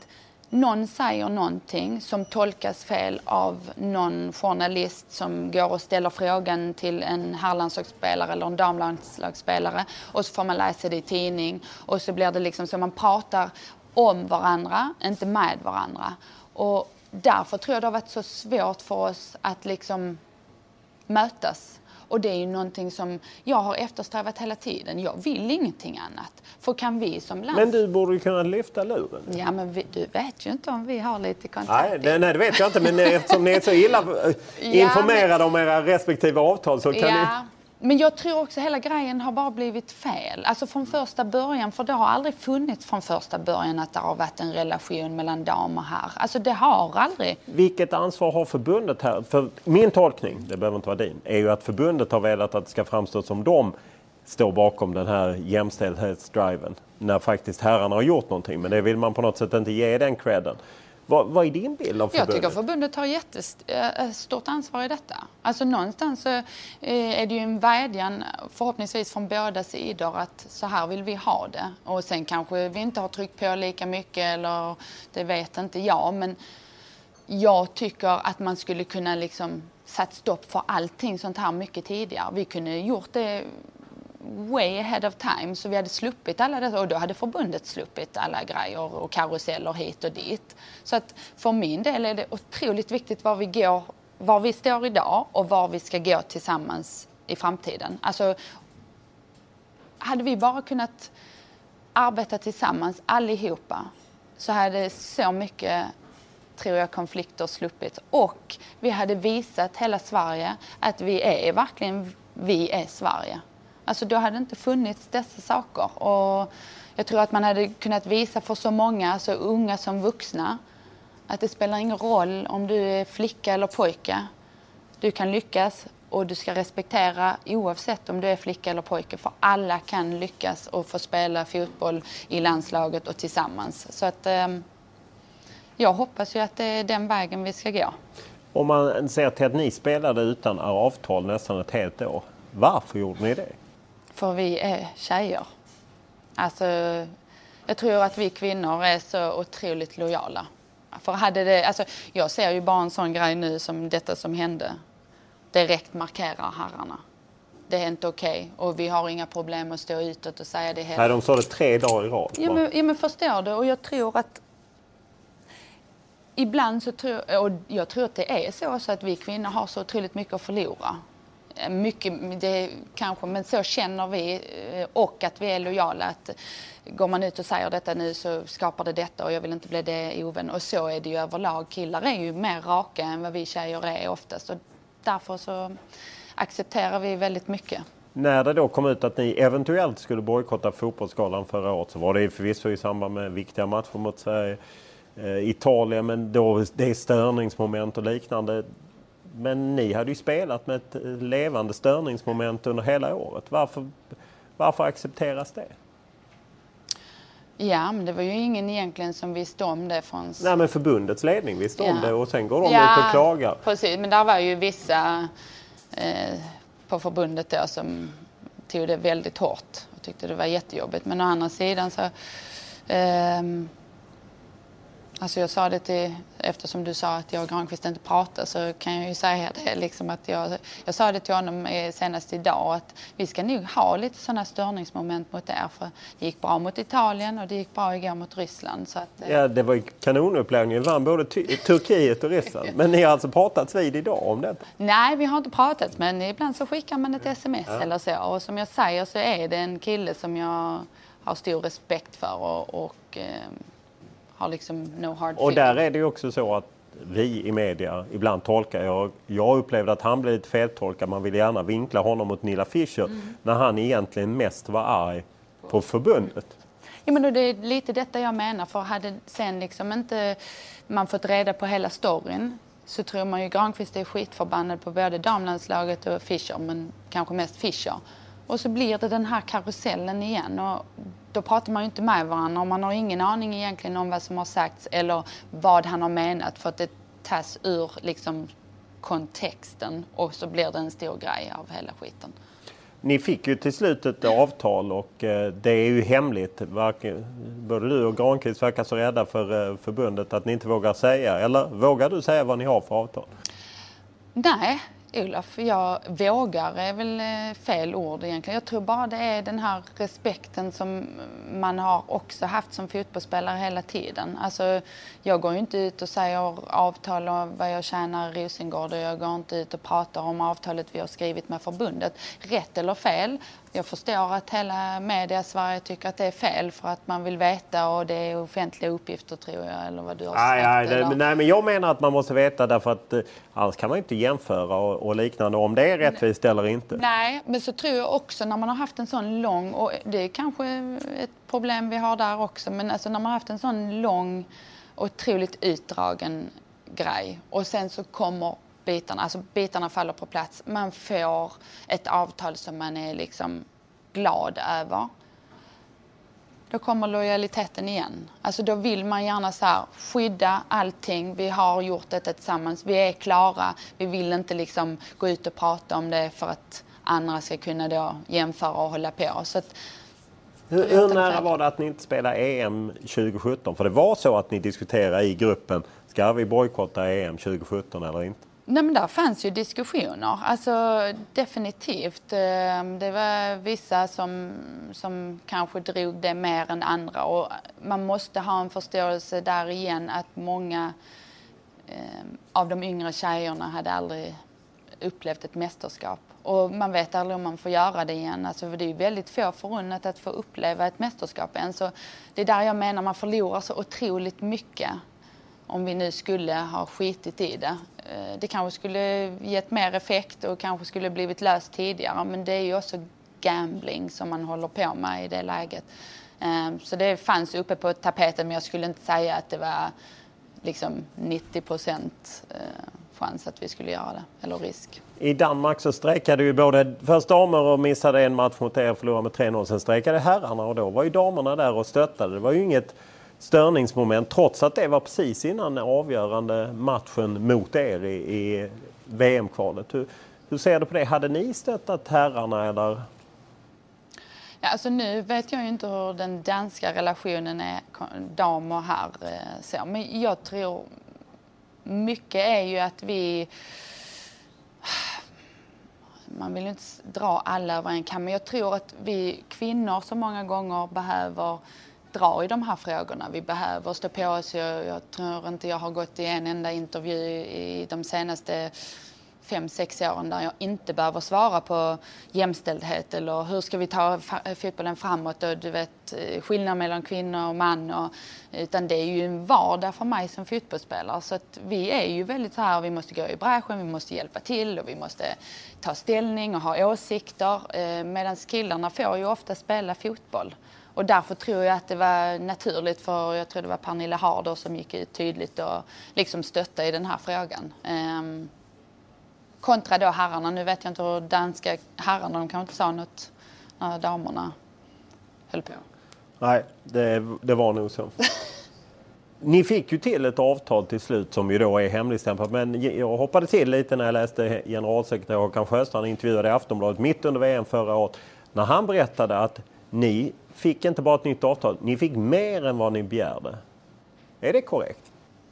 någon säger någonting som tolkas fel av någon journalist som går och ställer frågan till en herrlandslagsspelare eller en damlandslagsspelare och så får man läsa det i tidning och så blir det liksom så man pratar om varandra, inte med varandra. Och därför tror jag det har varit så svårt för oss att liksom mötas. Och det är ju någonting som jag har eftersträvat hela tiden. Jag vill ingenting annat. För kan vi som land... Men du borde ju kunna lyfta luren. Ja, men vi, du vet ju inte om vi har lite kontakt. Nej, det, nej, det vet jag inte. Men eftersom ni är så illa informerade ja, men... om era respektive avtal så kan ja. ni... Men jag tror också hela grejen har bara blivit fel. Alltså från första början, för det har aldrig funnits från första början att det har varit en relation mellan damer här. Alltså det har aldrig. Vilket ansvar har förbundet här? För min tolkning, det behöver inte vara din, är ju att förbundet har velat att det ska framstå som de står bakom den här jämställdhetsdriven. När faktiskt herrarna har gjort någonting, men det vill man på något sätt inte ge den credden. Vad, vad är din bild av förbundet? Jag tycker förbundet har jättestort ansvar i detta. Alltså någonstans så är det ju en vädjan förhoppningsvis från båda sidor att så här vill vi ha det. Och sen kanske vi inte har tryckt på lika mycket eller det vet inte jag. Men jag tycker att man skulle kunna liksom satt stopp för allting sånt här mycket tidigare. Vi kunde gjort det way ahead of time så vi hade sluppit alla det och då hade förbundet sluppit alla grejer och karuseller hit och dit. Så att för min del är det otroligt viktigt var vi går, var vi står idag och var vi ska gå tillsammans i framtiden. Alltså hade vi bara kunnat arbeta tillsammans allihopa så hade så mycket tror jag konflikter sluppit och vi hade visat hela Sverige att vi är verkligen vi är Sverige. Alltså då hade det inte funnits dessa saker och jag tror att man hade kunnat visa för så många, så unga som vuxna, att det spelar ingen roll om du är flicka eller pojke. Du kan lyckas och du ska respektera oavsett om du är flicka eller pojke, för alla kan lyckas och få spela fotboll i landslaget och tillsammans. Så att eh, jag hoppas ju att det är den vägen vi ska gå. Om man ser till att ni spelade utan avtal nästan ett helt år, varför gjorde ni det? För vi är tjejer. Alltså, jag tror att vi kvinnor är så otroligt lojala. För hade det, alltså, jag ser ju bara en sån grej nu som detta som hände. Direkt markerar herrarna. Det är inte okej. Okay. Och vi har inga problem att stå utåt och säga det heller. Nej, de sa det tre dagar i rad. Ja men, ja, men förstår du. Och jag tror att ibland så tror, och jag tror att det är så, så att vi kvinnor har så otroligt mycket att förlora. Mycket, det kanske, men så känner vi och att vi är lojala. Att går man ut och säger detta nu så skapar det detta och jag vill inte bli det ovän. Och så är det ju överlag. Killar är ju mer raka än vad vi tjejer är oftast. Och därför så accepterar vi väldigt mycket. När det då kom ut att ni eventuellt skulle bojkotta fotbollsskalan förra året så var det förvisso i samband med viktiga matcher mot Sverige, eh, Italien, men då det är störningsmoment och liknande. Men ni hade ju spelat med ett levande störningsmoment under hela året. Varför, varför accepteras det? Ja, men det var ju ingen egentligen som visste om det från... Nej, men förbundets ledning visste ja. om det och sen går de ja, ut och klagar. Precis, men där var ju vissa eh, på förbundet då som tog det väldigt hårt och tyckte det var jättejobbigt. Men å andra sidan så... Eh, Alltså jag sa det till, eftersom du sa att jag och Granqvist inte pratar så kan jag ju säga det liksom att jag, jag sa det till honom senast idag att vi ska nog ha lite sådana störningsmoment mot er för det gick bra mot Italien och det gick bra igår mot Ryssland. Så att, ja, det var ju kanonupplagningen, vann både Ty- Turkiet och Ryssland. Men ni har alltså pratat vid idag om det? Nej, vi har inte pratat, men ibland så skickar man ett sms ja. eller så. Och som jag säger så är det en kille som jag har stor respekt för och... och eh, har liksom no hard och där är det ju också så att vi i media ibland tolkar, jag, jag upplevde att han blev lite feltolkad, man vill gärna vinkla honom mot Nilla Fischer mm. när han egentligen mest var arg på förbundet. Ja, men det är lite detta jag menar, för hade sen liksom inte man fått reda på hela storyn så tror man ju Granqvist är skitförbannad på både damlandslaget och Fischer, men kanske mest Fischer. Och så blir det den här karusellen igen och då pratar man ju inte med varandra och man har ingen aning egentligen om vad som har sagts eller vad han har menat för att det tas ur liksom kontexten och så blir det en stor grej av hela skiten. Ni fick ju till slut ett avtal och eh, det är ju hemligt. Varken, både du och Granqvist verkar så rädda för eh, förbundet att ni inte vågar säga. Eller vågar du säga vad ni har för avtal? Nej, Olof, jag vågar är väl fel ord egentligen. Jag tror bara det är den här respekten som man har också haft som fotbollsspelare hela tiden. Alltså, jag går ju inte ut och säger avtal om vad jag tjänar i Rosengård och jag går inte ut och pratar om avtalet vi har skrivit med förbundet. Rätt eller fel. Jag förstår att hela media Sverige tycker att det är fel för att man vill veta och det är offentliga uppgifter tror jag eller vad du har sagt. Aj, aj, det, nej, men jag menar att man måste veta därför att eh, annars kan man inte jämföra och, och liknande om det är rättvist nej. Eller inte. Nej, men så tror jag också när man har haft en sån lång, och det är kanske ett problem vi har där också, men alltså när man har haft en sån lång och otroligt utdragen grej och sen så kommer bitarna, alltså bitarna faller på plats. Man får ett avtal som man är liksom glad över. Då kommer lojaliteten igen. Alltså då vill man gärna så här skydda allting. Vi har gjort det tillsammans. Vi är klara. Vi vill inte liksom gå ut och prata om det för att andra ska kunna då jämföra och hålla på. Så att, hur hur nära var det att ni inte spelade E M tjugo sjutton? För det var så att ni diskuterade i gruppen, ska vi bojkotta E M tjugo sjutton eller inte? Nej, men där fanns ju diskussioner, alltså definitivt. Det var vissa som, som kanske drog det mer än andra och man måste ha en förståelse där igen att många eh, av de yngre tjejerna hade aldrig upplevt ett mästerskap. Och man vet aldrig om man får göra det igen. Alltså, för det är ju väldigt få förunnat att få uppleva ett mästerskap än. Så det är där jag menar man förlorar så otroligt mycket. Om vi nu skulle ha skitit i det. Det kanske skulle gett mer effekt och kanske skulle blivit löst tidigare. Men det är ju också gambling som man håller på med i det läget. Så det fanns uppe på tapeten men jag skulle inte säga att det var liksom nittio procent chans att vi skulle göra det. Eller risk. I Danmark så sträckade ju både först damer och missade en match mot er och förlorade med tre noll. Sen sträckade herrarna och då var ju damerna där och stöttade. Det var ju inget störningsmoment trots att det var precis innan den avgörande matchen mot er i, i V M-kvalet. Hur, hur ser du på det? Hade ni stöttat herrarna eller? Ja, alltså nu vet jag ju inte hur den danska relationen är damer här så. Men jag tror mycket är ju att vi man vill ju inte dra alla över en kam, men jag tror att vi kvinnor så många gånger behöver dra i de här frågorna. Vi behöver stå på oss. Jag, jag tror inte jag har gått i en enda intervju i de senaste fem, sex åren där jag inte behöver svara på jämställdhet eller hur ska vi ta fotbollen framåt och du vet skillnad mellan kvinnor och man och, utan det är ju en vardag för mig som fotbollsspelare så att vi är ju väldigt så här, vi måste gå i bräschen, vi måste hjälpa till och vi måste ta ställning och ha åsikter medan killarna får ju ofta spela fotboll. Och därför tror jag att det var naturligt för, jag tror det var Pernilla Harder som gick ut tydligt och liksom stötta i den här frågan. Um, kontra då herrarna, nu vet jag inte hur danska herrarna, de kan inte säga något när damerna höll på. Nej, det, det var nog så. Ni fick ju till ett avtal till slut som ju då är hemligstämplat, men jag hoppade till lite när jag läste generalsekreterare Håkan Sjöstrand intervjuade i Aftonbladet mitt under V M förra året när han berättade att ni fick inte bara ett nytt avtal, ni fick mer än vad ni begärde. Är det korrekt?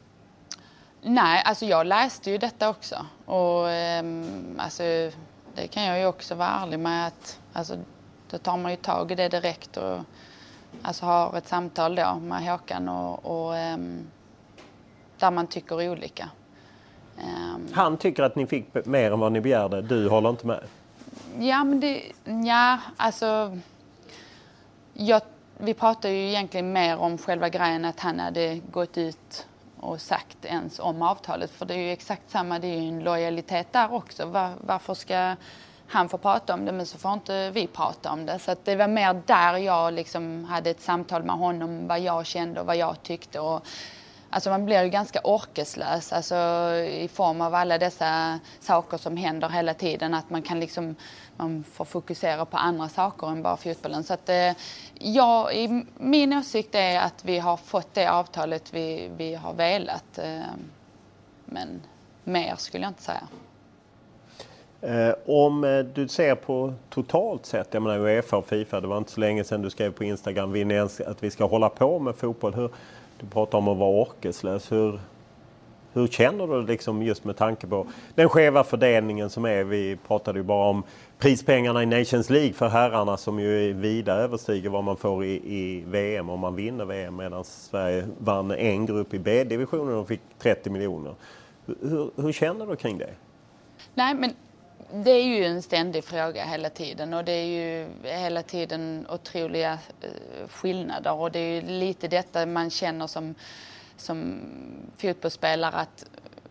Nej, alltså jag läste ju detta också. Och um, alltså, det kan jag ju också vara ärlig med att alltså, då tar man ju tag i det direkt och alltså, har ett samtal då med Håkan och, och um, där man tycker olika. Um, Han tycker att ni fick mer än vad ni begärde, du håller inte med? Ja, men det, ja, alltså... Jag, vi pratar ju egentligen mer om själva grejen att han hade gått ut och sagt ens om avtalet. För det är ju exakt samma, det är ju en lojalitet där också. Var, varför ska han få prata om det men så får inte vi prata om det. Så att det var mer där jag liksom hade ett samtal med honom, vad jag kände och vad jag tyckte. Och, alltså man blir ju ganska orkeslös alltså, i form av alla dessa saker som händer hela tiden. Att man kan liksom... Man får fokusera på andra saker än bara fotbollen. Så att, eh, ja, i, min åsikt är att vi har fått det avtalet vi, vi har velat. Eh, men mer skulle jag inte säga. Eh, om du ser på totalt sett, jag menar UEFA och FIFA, det var inte så länge sedan du skrev på Instagram, vill ni ens att vi ska hålla på med fotboll? Hur, du pratar om att vara orkeslös. Hur, hur känner du liksom just med tanke på den skeva fördelningen som är? Vi pratade ju bara om prispengarna i Nations League för herrarna som ju vida överstiger vad man får i, i V M om man vinner V M, medan Sverige vann en grupp i B-divisionen och fick trettio miljoner. Hur, hur känner du kring det? Nej, men det är ju en ständig fråga hela tiden och det är ju hela tiden otroliga skillnader och det är ju lite detta man känner som, som fotbollsspelare att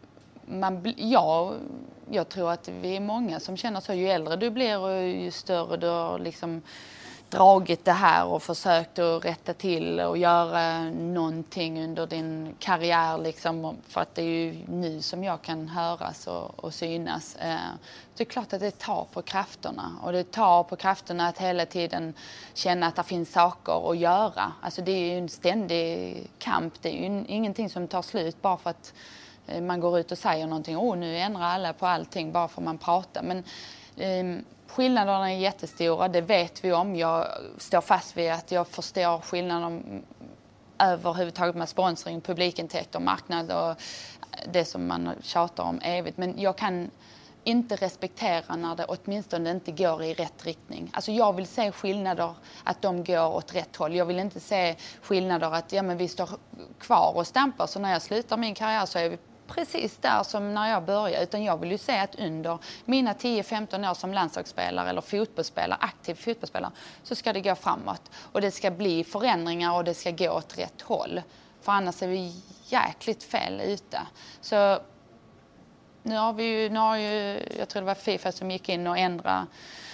man, ja, jag tror att vi är många som känner så, ju äldre du blir och ju större du har liksom dragit det här och försökt att rätta till och göra någonting under din karriär liksom, för att det är ju nu som jag kan höras och, och synas. Eh, det är klart att det tar på krafterna och det tar på krafterna att hela tiden känna att det finns saker att göra. Alltså det är ju en ständig kamp, det är ju ingenting som tar slut bara för att man går ut och säger någonting, åh nu ändrar alla på allting bara för att man pratar. Men eh, skillnaderna är jättestora, det vet vi om. Jag står fast vid att jag förstår skillnaden överhuvudtaget med sponsring, publikintäkter, marknad och det som man tjatar om evigt. Men jag kan inte respektera när det åtminstone inte går i rätt riktning. Alltså jag vill se skillnader att de går åt rätt håll. Jag vill inte se skillnader att ja, men vi står kvar och stampar så när jag slutar min karriär så är vi precis där som när jag började. Utan jag vill ju se att under mina tio femton år som landslagsspelare eller fotbollsspelare, aktiv fotbollsspelare, så ska det gå framåt. Och det ska bli förändringar och det ska gå åt rätt håll. För annars är vi jäkligt fel ute. Så nu har vi ju, nu har ju, jag tror det var FIFA som gick in och ändrade,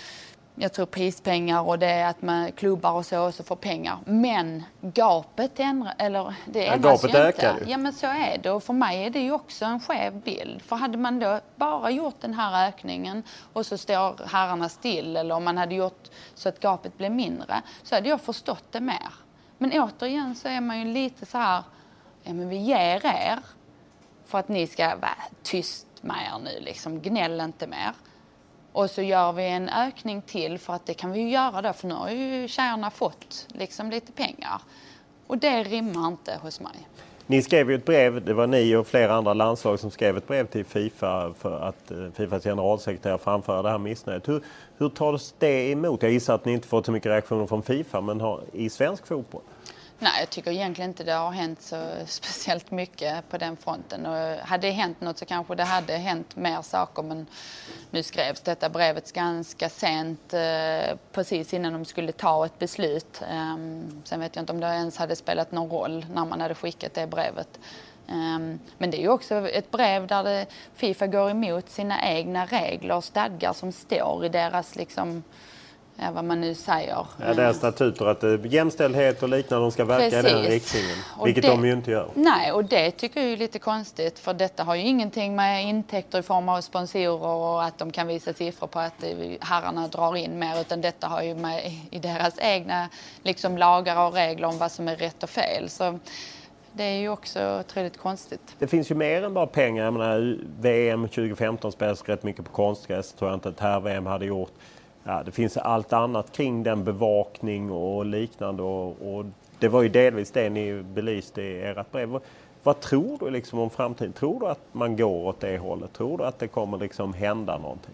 jag tror prispengar och det är att man klubbar och så och så får pengar. Men gapet ändrar, eller det ja, ändras gapet ju ökar inte. ju. Ja men så är det och för mig är det ju också en skev bild. För hade man då bara gjort den här ökningen och så står herrarna still eller om man hade gjort så att gapet blev mindre så hade jag förstått det mer. Men återigen så är man ju lite så här, ja men vi ger er för att ni ska vara tyst med er nu liksom, gnäll inte mer. Och så gör vi en ökning till för att det kan vi ju göra då för nu har ju tjejerna fått liksom lite pengar. Och det rimmar inte hos mig. Ni skrev ju ett brev, det var ni och flera andra landslag som skrev ett brev till FIFA för att uh, FIFAs generalsekreterare framförde det här missnöjet. Hur, hur tas det emot? Jag gissar att ni inte fått så mycket reaktioner från FIFA men har, i svensk fotboll? Nej, jag tycker egentligen inte det har hänt så speciellt mycket på den fronten. Och hade det hänt något så kanske det hade hänt mer saker. Men nu skrevs detta brevet ganska sent, eh, precis innan de skulle ta ett beslut. Eh, sen vet jag inte om det ens hade spelat någon roll när man hade skickat det brevet. Eh, men det är ju också ett brev där det, FIFA går emot sina egna regler och stadgar som står i deras liksom... Ja, vad man nu säger. Ja, det är statuter att jämställdhet och liknande de ska verka Precis. I den riktningen. Vilket det, de ju inte gör. Nej, och det tycker jag är lite konstigt. För detta har ju ingenting med intäkter i form av sponsorer och att de kan visa siffror på att herrarna drar in mer. Utan detta har ju med i deras egna liksom, lagar och regler om vad som är rätt och fel. Så det är ju också otroligt konstigt. Det finns ju mer än bara pengar. Jag menar, V M tjugo femton spelas rätt mycket på konstgräs. Tror jag inte att här V M hade gjort. Ja, det finns allt annat kring den bevakning och liknande och, och det var ju delvis det ni belyste i ert brev. Vad, vad tror du liksom om framtiden? Tror du att man går åt det hållet? Tror du att det kommer liksom hända någonting?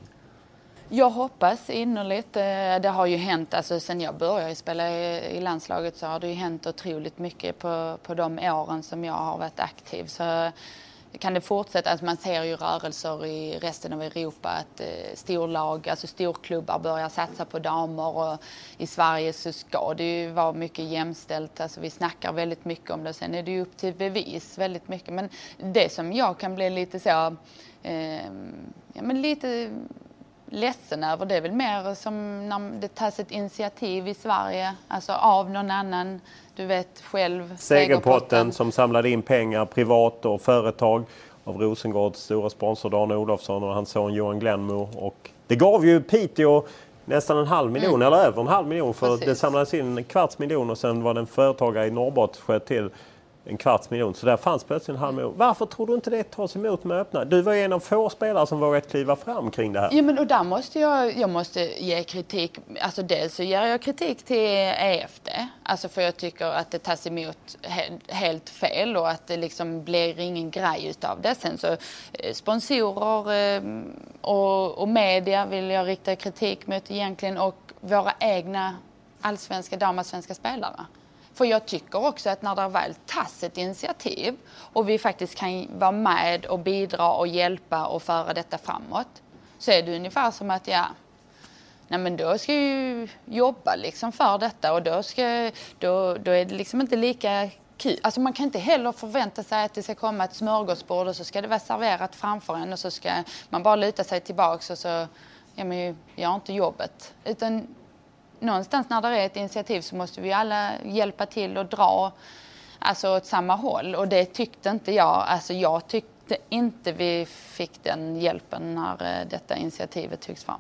Jag hoppas innerligt. Det har ju hänt, alltså sen jag började spela i landslaget så har det ju hänt otroligt mycket på, på de åren som jag har varit aktiv. Så kan det fortsätta, att man ser ju rörelser i resten av Europa att eh, storlag, alltså storklubbar börjar satsa på damer och i Sverige så ska det ju vara mycket jämställt, alltså vi snackar väldigt mycket om det, sen är det ju upp till bevis väldigt mycket, men det som jag kan bli lite så, eh, ja men lite ledsen över, det är väl mer som när det tas ett initiativ i Sverige, alltså av någon annan, du vet själv. Segerpotten som samlade in pengar privat och företag av Rosengårds stora sponsor Dan Olofsson och hans son Johan Glenmo. Och det gav ju Piteå nästan en halv miljon, mm. eller över en halv miljon, för Precis. Det samlades in en kvarts miljon och sen var det en företagare i Norrbotten sköt till en kvarts miljon. Så där fanns plötsligt en halv miljon. Varför tror du inte det tas emot med öppna? Du var en av få spelare som vågat kliva fram kring det här. Ja, men och där måste jag, jag måste ge kritik. Alltså dels så ger jag kritik till E F D. Alltså för jag tycker att det tas emot he- helt fel och att det liksom blir ingen grej utav det. Sen så eh, sponsorer eh, och, och media vill jag rikta kritik mot egentligen, och våra egna allsvenska, damallsvenska spelare. För jag tycker också att när det väl tas ett initiativ och vi faktiskt kan vara med och bidra och hjälpa och föra detta framåt, så är det ungefär som att ja, nej men då ska jag ju jobba liksom för detta, och då, ska, då, då är det liksom inte lika kul. Alltså man kan inte heller förvänta sig att det ska komma ett smörgåsbord och så ska det vara serverat framför en och så ska man bara luta sig tillbaka och så, ja men jag gör inte jobbet. Utan någonstans när det är ett initiativ så måste vi alla hjälpa till och dra alltså åt samma håll. Och det tyckte inte jag. Alltså jag tyckte inte vi fick den hjälpen när detta initiativet tycks fram.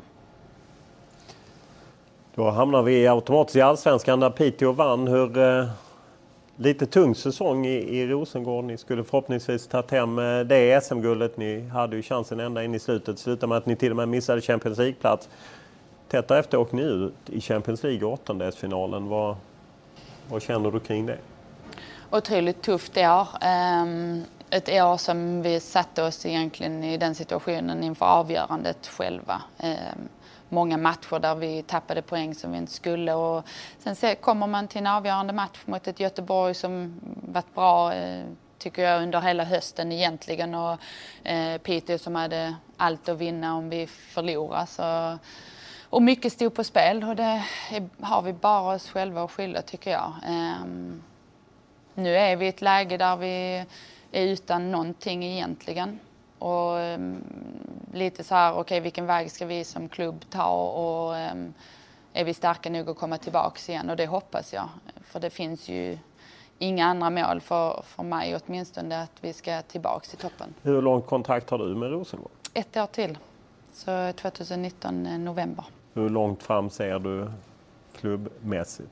Då hamnar vi automatiskt i Allsvenskan där Piteå vann. Hur eh, lite tung säsong i, i Rosengård. Ni skulle förhoppningsvis ta hem det S M-guldet. Ni hade ju chansen ända in i slutet. Slutade med att ni till och med missade Champions League-plats. Tätt efter åkte ni ut i Champions League åttondelsfinalen. Vad, vad känner du kring det? Otroligt tufft år. Um, ett år som vi satte oss egentligen i den situationen inför avgörandet själva. Um, många matcher där vi tappade poäng som vi inte skulle. Och sen se, kommer man till en avgörande match mot ett Göteborg som varit bra uh, tycker jag under hela hösten egentligen. Och uh, Piteå som hade allt att vinna om vi förlorar. Så och mycket stod på spel, och det är, har vi bara oss själva att skylla tycker jag. Um, nu är vi i ett läge där vi är utan någonting egentligen. Och um, lite så här, okej okay, vilken väg ska vi som klubb ta, och um, är vi starka nog att komma tillbaka igen? Och det hoppas jag. För det finns ju inga andra mål för, för mig åtminstone att vi ska tillbaka till toppen. Hur lång kontakt har du med Rosengård? Ett år till. Så tjugonitton november. Hur långt fram ser du klubbmässigt?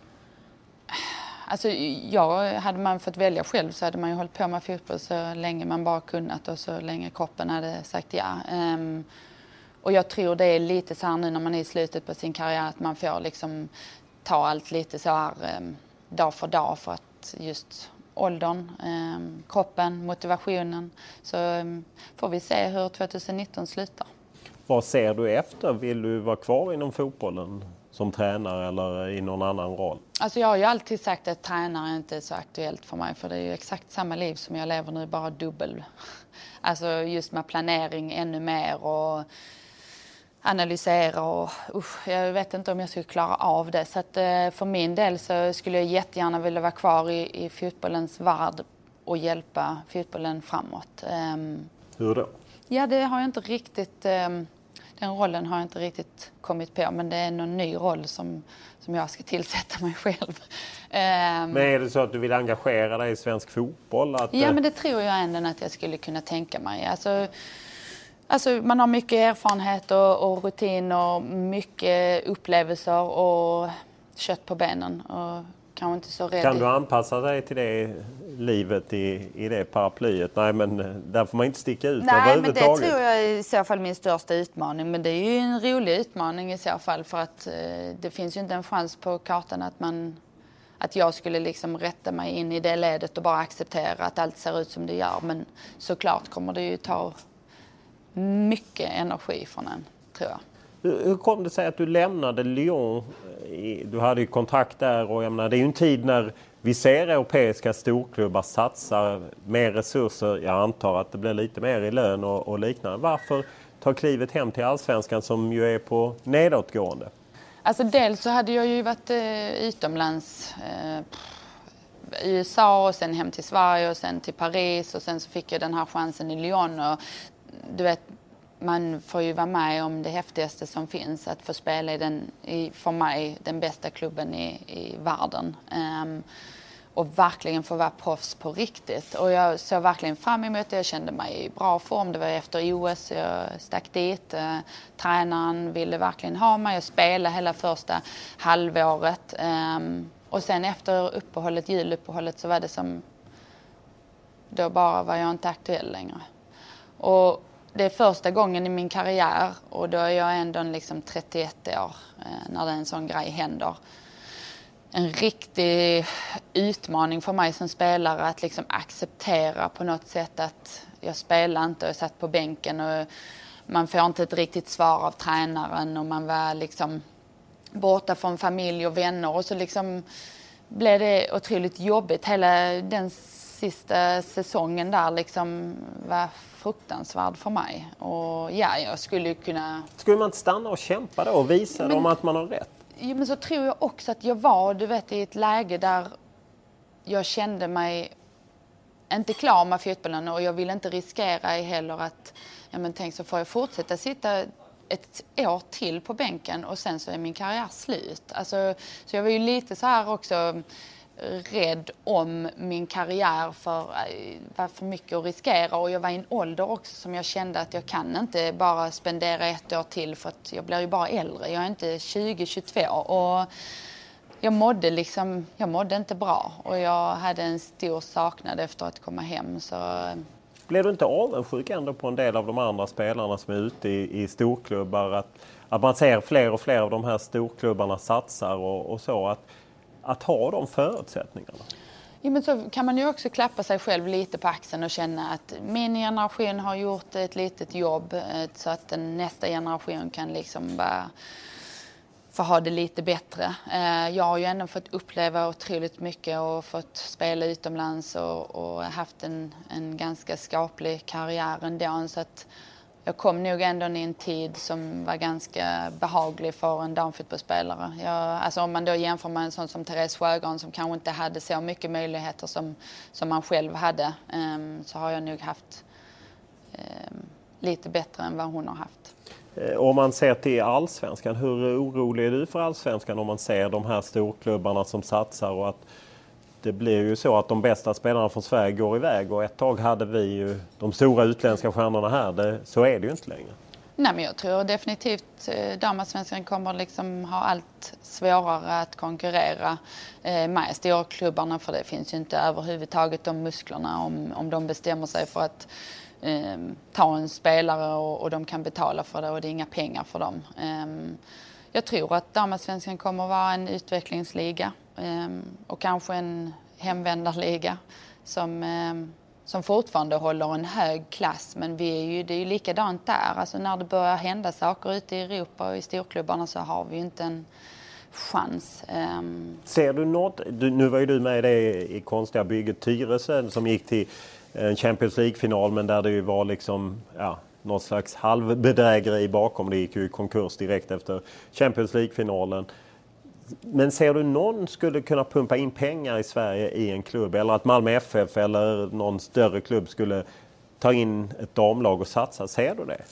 Alltså, jag, hade man fått välja själv så hade man ju hållit på med fotboll så länge man bara kunnat och så länge kroppen hade sagt ja. Um, och jag tror det är lite så här nu när man är i slutet på sin karriär att man får liksom ta allt lite så här um, dag för dag för att just åldern, um, kroppen, motivationen. Så um, får vi se hur tjugonitton slutar. Vad ser du efter? Vill du vara kvar inom fotbollen som tränare eller i någon annan roll? Alltså jag har ju alltid sagt att tränare inte är så aktuellt för mig, för det är ju exakt samma liv som jag lever nu, bara dubbel. Alltså just med planering ännu mer och analysera och usch, jag vet inte om jag skulle klara av det. Så att för min del så skulle jag jättegärna vilja vara kvar i, i fotbollens värld och hjälpa fotbollen framåt. Um, Hur då? Ja, det har jag inte riktigt... Um, Den rollen har jag inte riktigt kommit på, men det är någon ny roll som, som jag ska tillsätta mig själv. Um, men är det så att du vill engagera dig i svensk fotboll? Att, ja, men det tror jag ändå att jag skulle kunna tänka mig. Alltså, alltså man har mycket erfarenhet och, och rutin och mycket upplevelser och kött på benen. Och kanske inte så rädd. Kan du anpassa dig till det livet i, i det paraplyet? Nej, men där får man inte sticka ut. Nej, men det tror jag är i så fall min största utmaning. Men det är ju en rolig utmaning i så fall, för att eh, det finns ju inte en chans på kartan att man att jag skulle liksom rätta mig in i det ledet och bara acceptera att allt ser ut som det gör. Men såklart kommer det ju ta mycket energi från en, tror jag. Hur kom det sig att du lämnade Lyon? Du hade ju kontrakt där, och jag menar, det är ju en tid när vi ser europeiska storklubbar satsa mer resurser. Jag antar att det blir lite mer i lön och, och liknande. Varför ta klivet hem till Allsvenskan som ju är på nedåtgående? Alltså dels så hade jag ju varit eh, utomlands eh, i U S A och sen hem till Sverige och sen till Paris, och sen så fick jag den här chansen i Lyon. Och du vet, man får ju vara med om det häftigaste som finns, att få spela i den, i, för mig, den bästa klubben i, i världen. Um, och verkligen få vara proffs på riktigt. Och jag såg verkligen fram emot det. Jag kände mig i bra form. Det var efter O S, jag stack dit. Uh, tränaren ville verkligen ha mig och spela hela första halvåret. Um, och sen efter uppehållet, juluppehållet, så var det som Då bara var jag inte aktuell längre. Och det är första gången i min karriär och då är jag ändå liksom trettioett år eh, när det är en sån grej händer. En riktig utmaning för mig som spelare att liksom acceptera på något sätt att jag spelar inte och jag satt på bänken och man får inte ett riktigt svar av tränaren och man var liksom borta från familj och vänner och så liksom blev det otroligt jobbigt. Hela den sista säsongen där liksom var fruktansvärd för mig. Och ja, jag skulle ju kunna... Skulle man inte stanna och kämpa då och visa men, dem att man har rätt? Ja, men så tror jag också att jag var, du vet, i ett läge där jag kände mig inte klar med fotbollen och jag ville inte riskera heller att, ja men tänk så får jag fortsätta sitta ett år till på bänken och sen så är min karriär slut. Alltså, så jag var ju lite så här också rädd om min karriär för var för mycket att riskera och jag var i en ålder också som jag kände att jag kan inte bara spendera ett år till för att jag blir ju bara äldre. Jag är inte tjugo tjugotvå och jag mådde liksom, jag mådde inte bra och jag hade en stor saknad efter att komma hem så... Blev du inte avundsjuk ändå på en del av de andra spelarna som är ute i, i storklubbar? Att, att man ser fler och fler av de här storklubbarna satsar och, och så. Att, att ha de förutsättningarna? Ja, men så kan man ju också klappa sig själv lite på axeln och känna att min generation har gjort ett litet jobb så att den nästa generation kan liksom bara få ha det lite bättre. Jag har ju ändå fått uppleva otroligt mycket och fått spela utomlands och, och haft en, en ganska skaplig karriär ändå. Så att jag kom nog ändå i en tid som var ganska behaglig för en damfotbollsspelare. Jag, alltså om man då jämför med en sån som Therese Sjögran som kanske inte hade så mycket möjligheter som, som man själv hade, um, så har jag nog haft um, lite bättre än vad hon har haft. Om man ser till allsvenskan, hur orolig är du för allsvenskan om man ser de här storklubbarna som satsar och att det blir ju så att de bästa spelarna från Sverige går iväg och ett tag hade vi ju de stora utländska stjärnorna här, det, så är det ju inte längre. Nej, men jag tror definitivt eh, damallsvenskan kommer liksom ha allt svårare att konkurrera eh, med storklubbarna för det finns ju inte överhuvudtaget de musklerna om, om de bestämmer sig för att eh, ta en spelare och, och de kan betala för det och det är inga pengar för dem. Eh, jag tror att damallsvenskan kommer att vara en utvecklingsliga eh, och kanske en hemvändarliga som... Eh, som fortfarande håller en hög klass, men vi är ju, det är ju likadant där. Alltså när det börjar hända saker ute i Europa och i storklubbarna så har vi ju inte en chans. Um... Ser du något, du, nu var ju du med i det i konstiga bygget Tyresö som gick till en Champions League-final men där det ju var liksom, ja, något slags halvbedrägeri bakom. Det gick ju i konkurs direkt efter Champions League-finalen. Men ser du någon skulle kunna pumpa in pengar i Sverige i en klubb eller att Malmö F F eller någon större klubb skulle ta in ett damlag och satsa? Ser du det?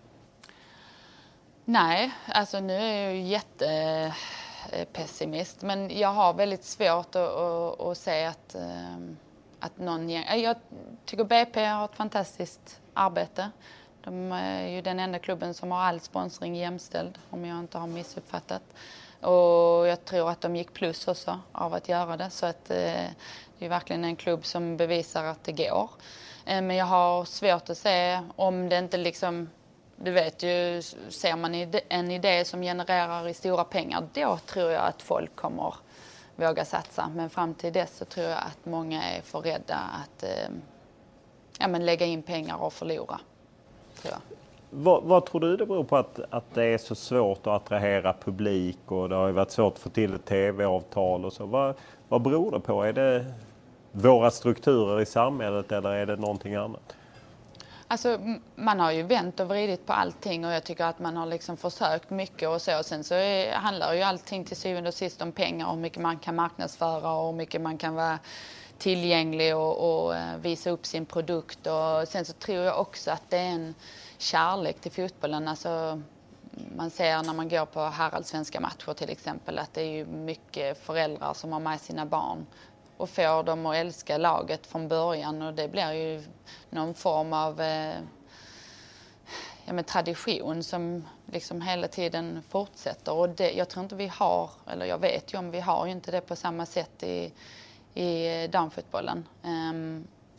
Nej, alltså nu är jag ju jättepessimist men jag har väldigt svårt att, att, att se att, att någon... Jag tycker B P har ett fantastiskt arbete. De är ju den enda klubben som har all sponsring jämställd om jag inte har missuppfattat. Och jag tror att de gick plus också av att göra det. Så att eh, det är verkligen en klubb som bevisar att det går. Eh, men jag har svårt att se om det inte liksom... Du vet ju, ser man en idé som genererar i stora pengar, då tror jag att folk kommer våga satsa. Men fram till dess så tror jag att många är för rädda att eh, ja, men lägga in pengar och förlora, tror jag. Vad, vad tror du det beror på att, att det är så svårt att attrahera publik och det har ju varit svårt att få till ett tv-avtal och så? Vad, vad beror det på? Är det våra strukturer i samhället eller är det någonting annat? Alltså man har ju vänt och vridit på allting och jag tycker att man har liksom försökt mycket och så. Sen så är, handlar ju allting till syvende och sist om pengar och hur mycket man kan marknadsföra och hur mycket man kan vara tillgänglig och, och visa upp sin produkt. Och sen så tror jag också att det är en kärlek till fotbollen. Alltså, man ser när man går på herrallsvenska matcher till exempel att det är ju mycket föräldrar som har med sina barn och får dem att älska laget från början och det blir ju någon form av eh, ja, men tradition som liksom hela tiden fortsätter och det, jag tror inte vi har, eller jag vet ju om vi har ju inte det på samma sätt i, i damfotbollen. Um,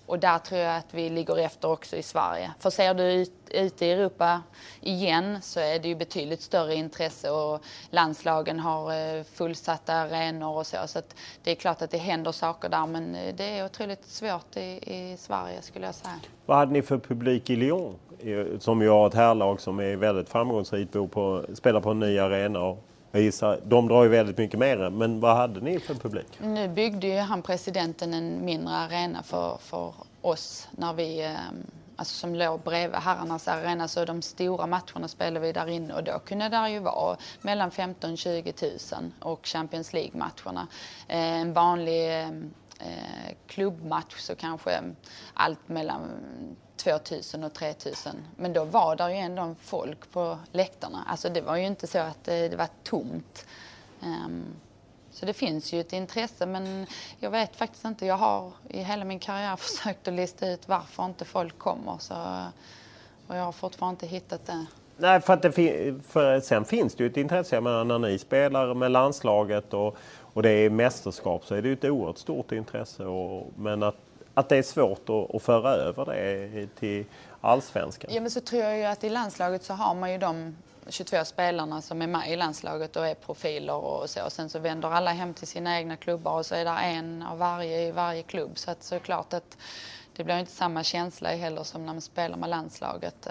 Och där tror jag att vi ligger efter också i Sverige. För ser du ut, ut i Europa igen så är det ju betydligt större intresse och landslagen har fullsatta arenor och så. Så att det är klart att det händer saker där, men det är otroligt svårt i, i Sverige skulle jag säga. Vad hade ni för publik i Lyon? Som ju har ett härlag som är väldigt framgångsrikt, bor på, spelar på en ny arena och de drar ju väldigt mycket mer, men vad hade ni för publik? Nu byggde ju han presidenten en mindre arena för, för oss när vi, alltså som låg bredvid herrarnas arena, så de stora matcherna spelade vi där inne och då kunde det ju vara mellan femton till tjugo tusen och Champions League-matcherna. En vanlig eh, klubbmatch så kanske allt mellan två tusen och tre tusen. Men då var det ju ändå folk på läktarna. Alltså det var ju inte så att det var tomt. Um, så det finns ju ett intresse, men jag vet faktiskt inte. Jag har i hela min karriär försökt att lista ut varför inte folk kommer. Så, och jag har fortfarande inte hittat det. Nej, för, att det fin- för sen finns det ju ett intresse. Jag menar, när ni spelar med landslaget och, och det är mästerskap så är det ju ett oerhört stort intresse. Och, men att Att det är svårt att, att föra över det till allsvenskan. Ja, men så tror jag ju att i landslaget så har man ju de tjugotvå spelarna som är med i landslaget och är profiler och så. Sen så vänder alla hem till sina egna klubbar och så är det en av varje i varje klubb. Så att såklart att det blir inte samma känsla heller som när man spelar med landslaget.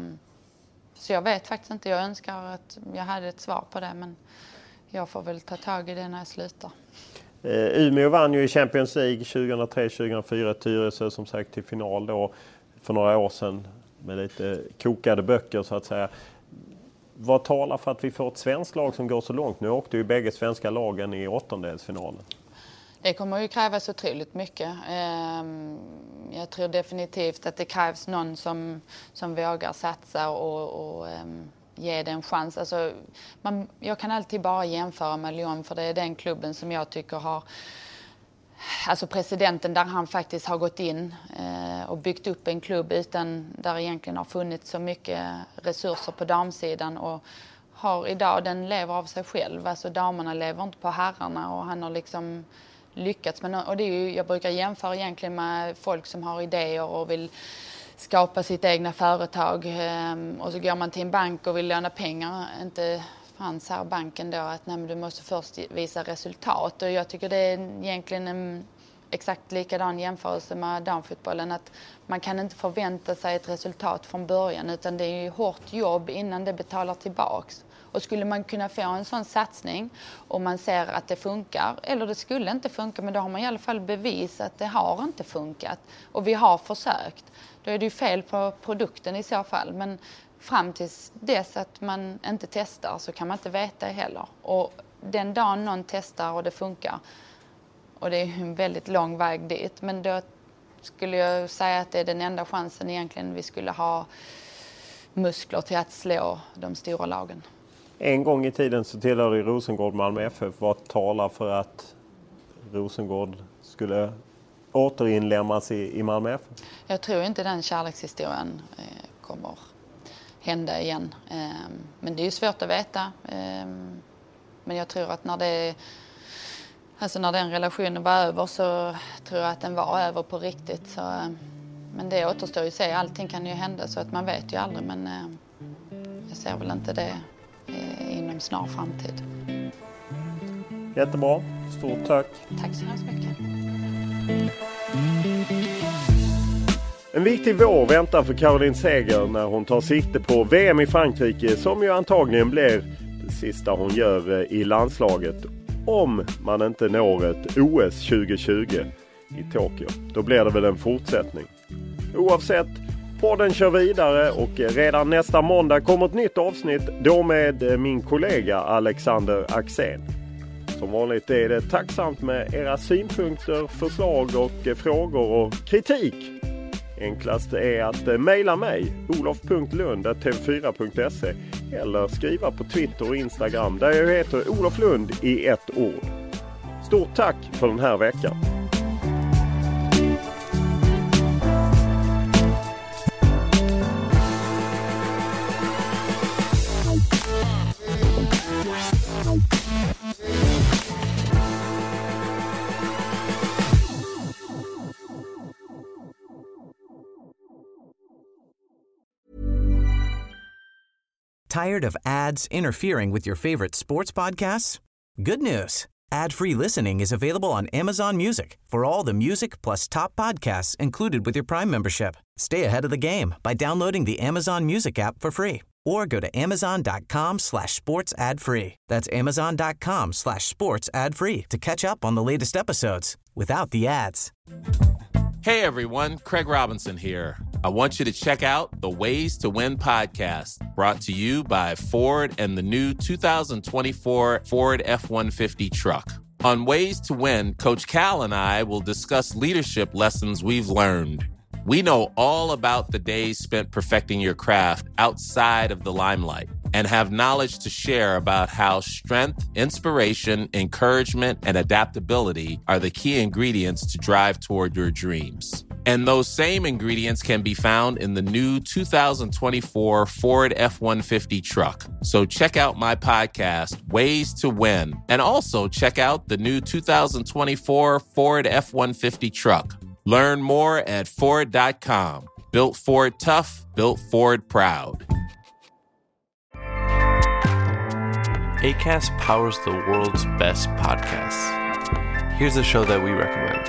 Så jag vet faktiskt inte. Jag önskar att jag hade ett svar på det, men jag får väl ta tag i det när jag slutar. Uh, Umeå vann ju i Champions League tjugohundratre tjugohundrafyra, Tyresö som sagt till final då för några år sedan med lite kokade böcker så att säga. Vad talar för att vi får ett svenskt lag som går så långt? Nu åkte ju bägge svenska lagen i åttondelsfinalen. Det kommer ju krävas otroligt mycket. Jag tror definitivt att det krävs någon som, som vågar satsa och, och ge det en chans. Alltså, man, jag kan alltid bara jämföra med Lyon, för det är den klubben som jag tycker har, alltså presidenten där han faktiskt har gått in eh, och byggt upp en klubb utan där egentligen har funnits så mycket resurser på damsidan och har idag, den lever av sig själv. Alltså damerna lever inte på herrarna och han har liksom lyckats med, och det är ju, jag brukar jämföra egentligen med folk som har idéer och vill skapa sitt egna företag och så går man till en bank och vill låna pengar. Inte fanns här banken då att nej, men du måste först visa resultat. Och jag tycker det är egentligen en exakt likadan jämförelse med damfotbollen. Att man kan inte förvänta sig ett resultat från början, utan det är ju hårt jobb innan det betalar tillbaks. Och skulle man kunna få en sån satsning och man ser att det funkar, eller det skulle inte funka, men då har man i alla fall bevisat att det har inte funkat och vi har försökt. Då är det ju fel på produkten i så fall, men fram tills dess att man inte testar så kan man inte veta heller. Och den dagen någon testar och det funkar, och det är ju en väldigt lång väg dit, men då skulle jag säga att det är den enda chansen egentligen vi skulle ha muskler till att slå de stora lagen. En gång i tiden så tillhörde Rosengård Malmö F F. Vad talar för att Rosengård skulle återinlämnas i, i Malmö F F? Jag tror inte den kärlekshistorien eh, kommer hända igen. Eh, men det är ju svårt att veta. Eh, men jag tror att när det alltså när den relationen var över så tror jag att den var över på riktigt. Så, eh, men det återstår ju att se. Allting kan ju hända så att man vet ju aldrig. Men eh, jag ser väl inte det inom snar framtid. Jättebra. Stort tack. Tack så hemskt mycket. En viktig vår väntar för Caroline Seger när hon tar sikte på V M i Frankrike, som ju antagligen blir det sista hon gör i landslaget om man inte når ett O S tjugo tjugo i Tokyo. Då blir det väl en fortsättning. Oavsett, podden kör vidare och redan nästa måndag kommer ett nytt avsnitt, då med min kollega Alexander Axén. Som vanligt är det tacksamt med era synpunkter, förslag och frågor och kritik. Enklast är att mejla mig olof punkt lund snabel-a t v fyra punkt se eller skriva på Twitter och Instagram där jag heter Olof Lund i ett ord. Stort tack för den här veckan. Tired of ads interfering with your favorite sports podcasts? Good news. Ad-free listening is available on Amazon Music for all the music plus top podcasts included with your Prime membership. Stay ahead of the game by downloading the Amazon Music app for free or go to amazon.com slash sports ad free. That's amazon.com slash sports ad free to catch up on the latest episodes without the ads. Hey everyone, Craig Robinson here. I want you to check out the Ways to Win podcast, brought to you by Ford and the new two thousand twenty-four Ford F one fifty truck. On Ways to Win, Coach Cal and I will discuss leadership lessons we've learned. We know all about the days spent perfecting your craft outside of the limelight and have knowledge to share about how strength, inspiration, encouragement, and adaptability are the key ingredients to drive toward your dreams. And those same ingredients can be found in the new two thousand twenty-four Ford F one fifty truck. So check out my podcast, Ways to Win, and also check out the new two thousand twenty-four Ford F one fifty truck. Learn more at Ford dot com. Built Ford tough, built Ford proud. Acast powers the world's best podcasts. Here's a show that we recommend.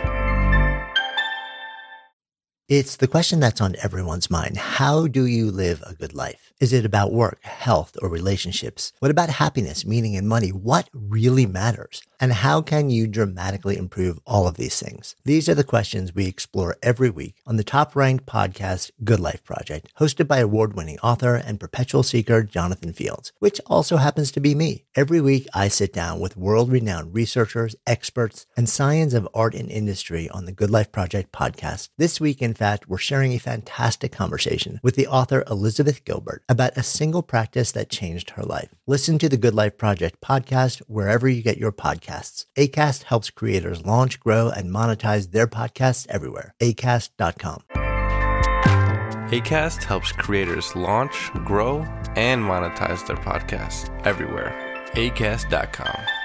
It's the question that's on everyone's mind. How do you live a good life? Is it about work, health, or relationships? What about happiness, meaning, and money? What really matters? And how can you dramatically improve all of these things? These are the questions we explore every week on the top-ranked podcast, Good Life Project, hosted by award-winning author and perpetual seeker Jonathan Fields, which also happens to be me. Every week, I sit down with world-renowned researchers, experts, and science of art and industry on the Good Life Project podcast. This week, in fact, we're sharing a fantastic conversation with the author Elizabeth Gilbert about a single practice that changed her life. Listen to the Good Life Project podcast wherever you get your podcasts. Acast helps creators launch, grow, and monetize their podcasts everywhere. acast dot com. Acast helps creators launch, grow, and monetize their podcasts everywhere. acast dot com.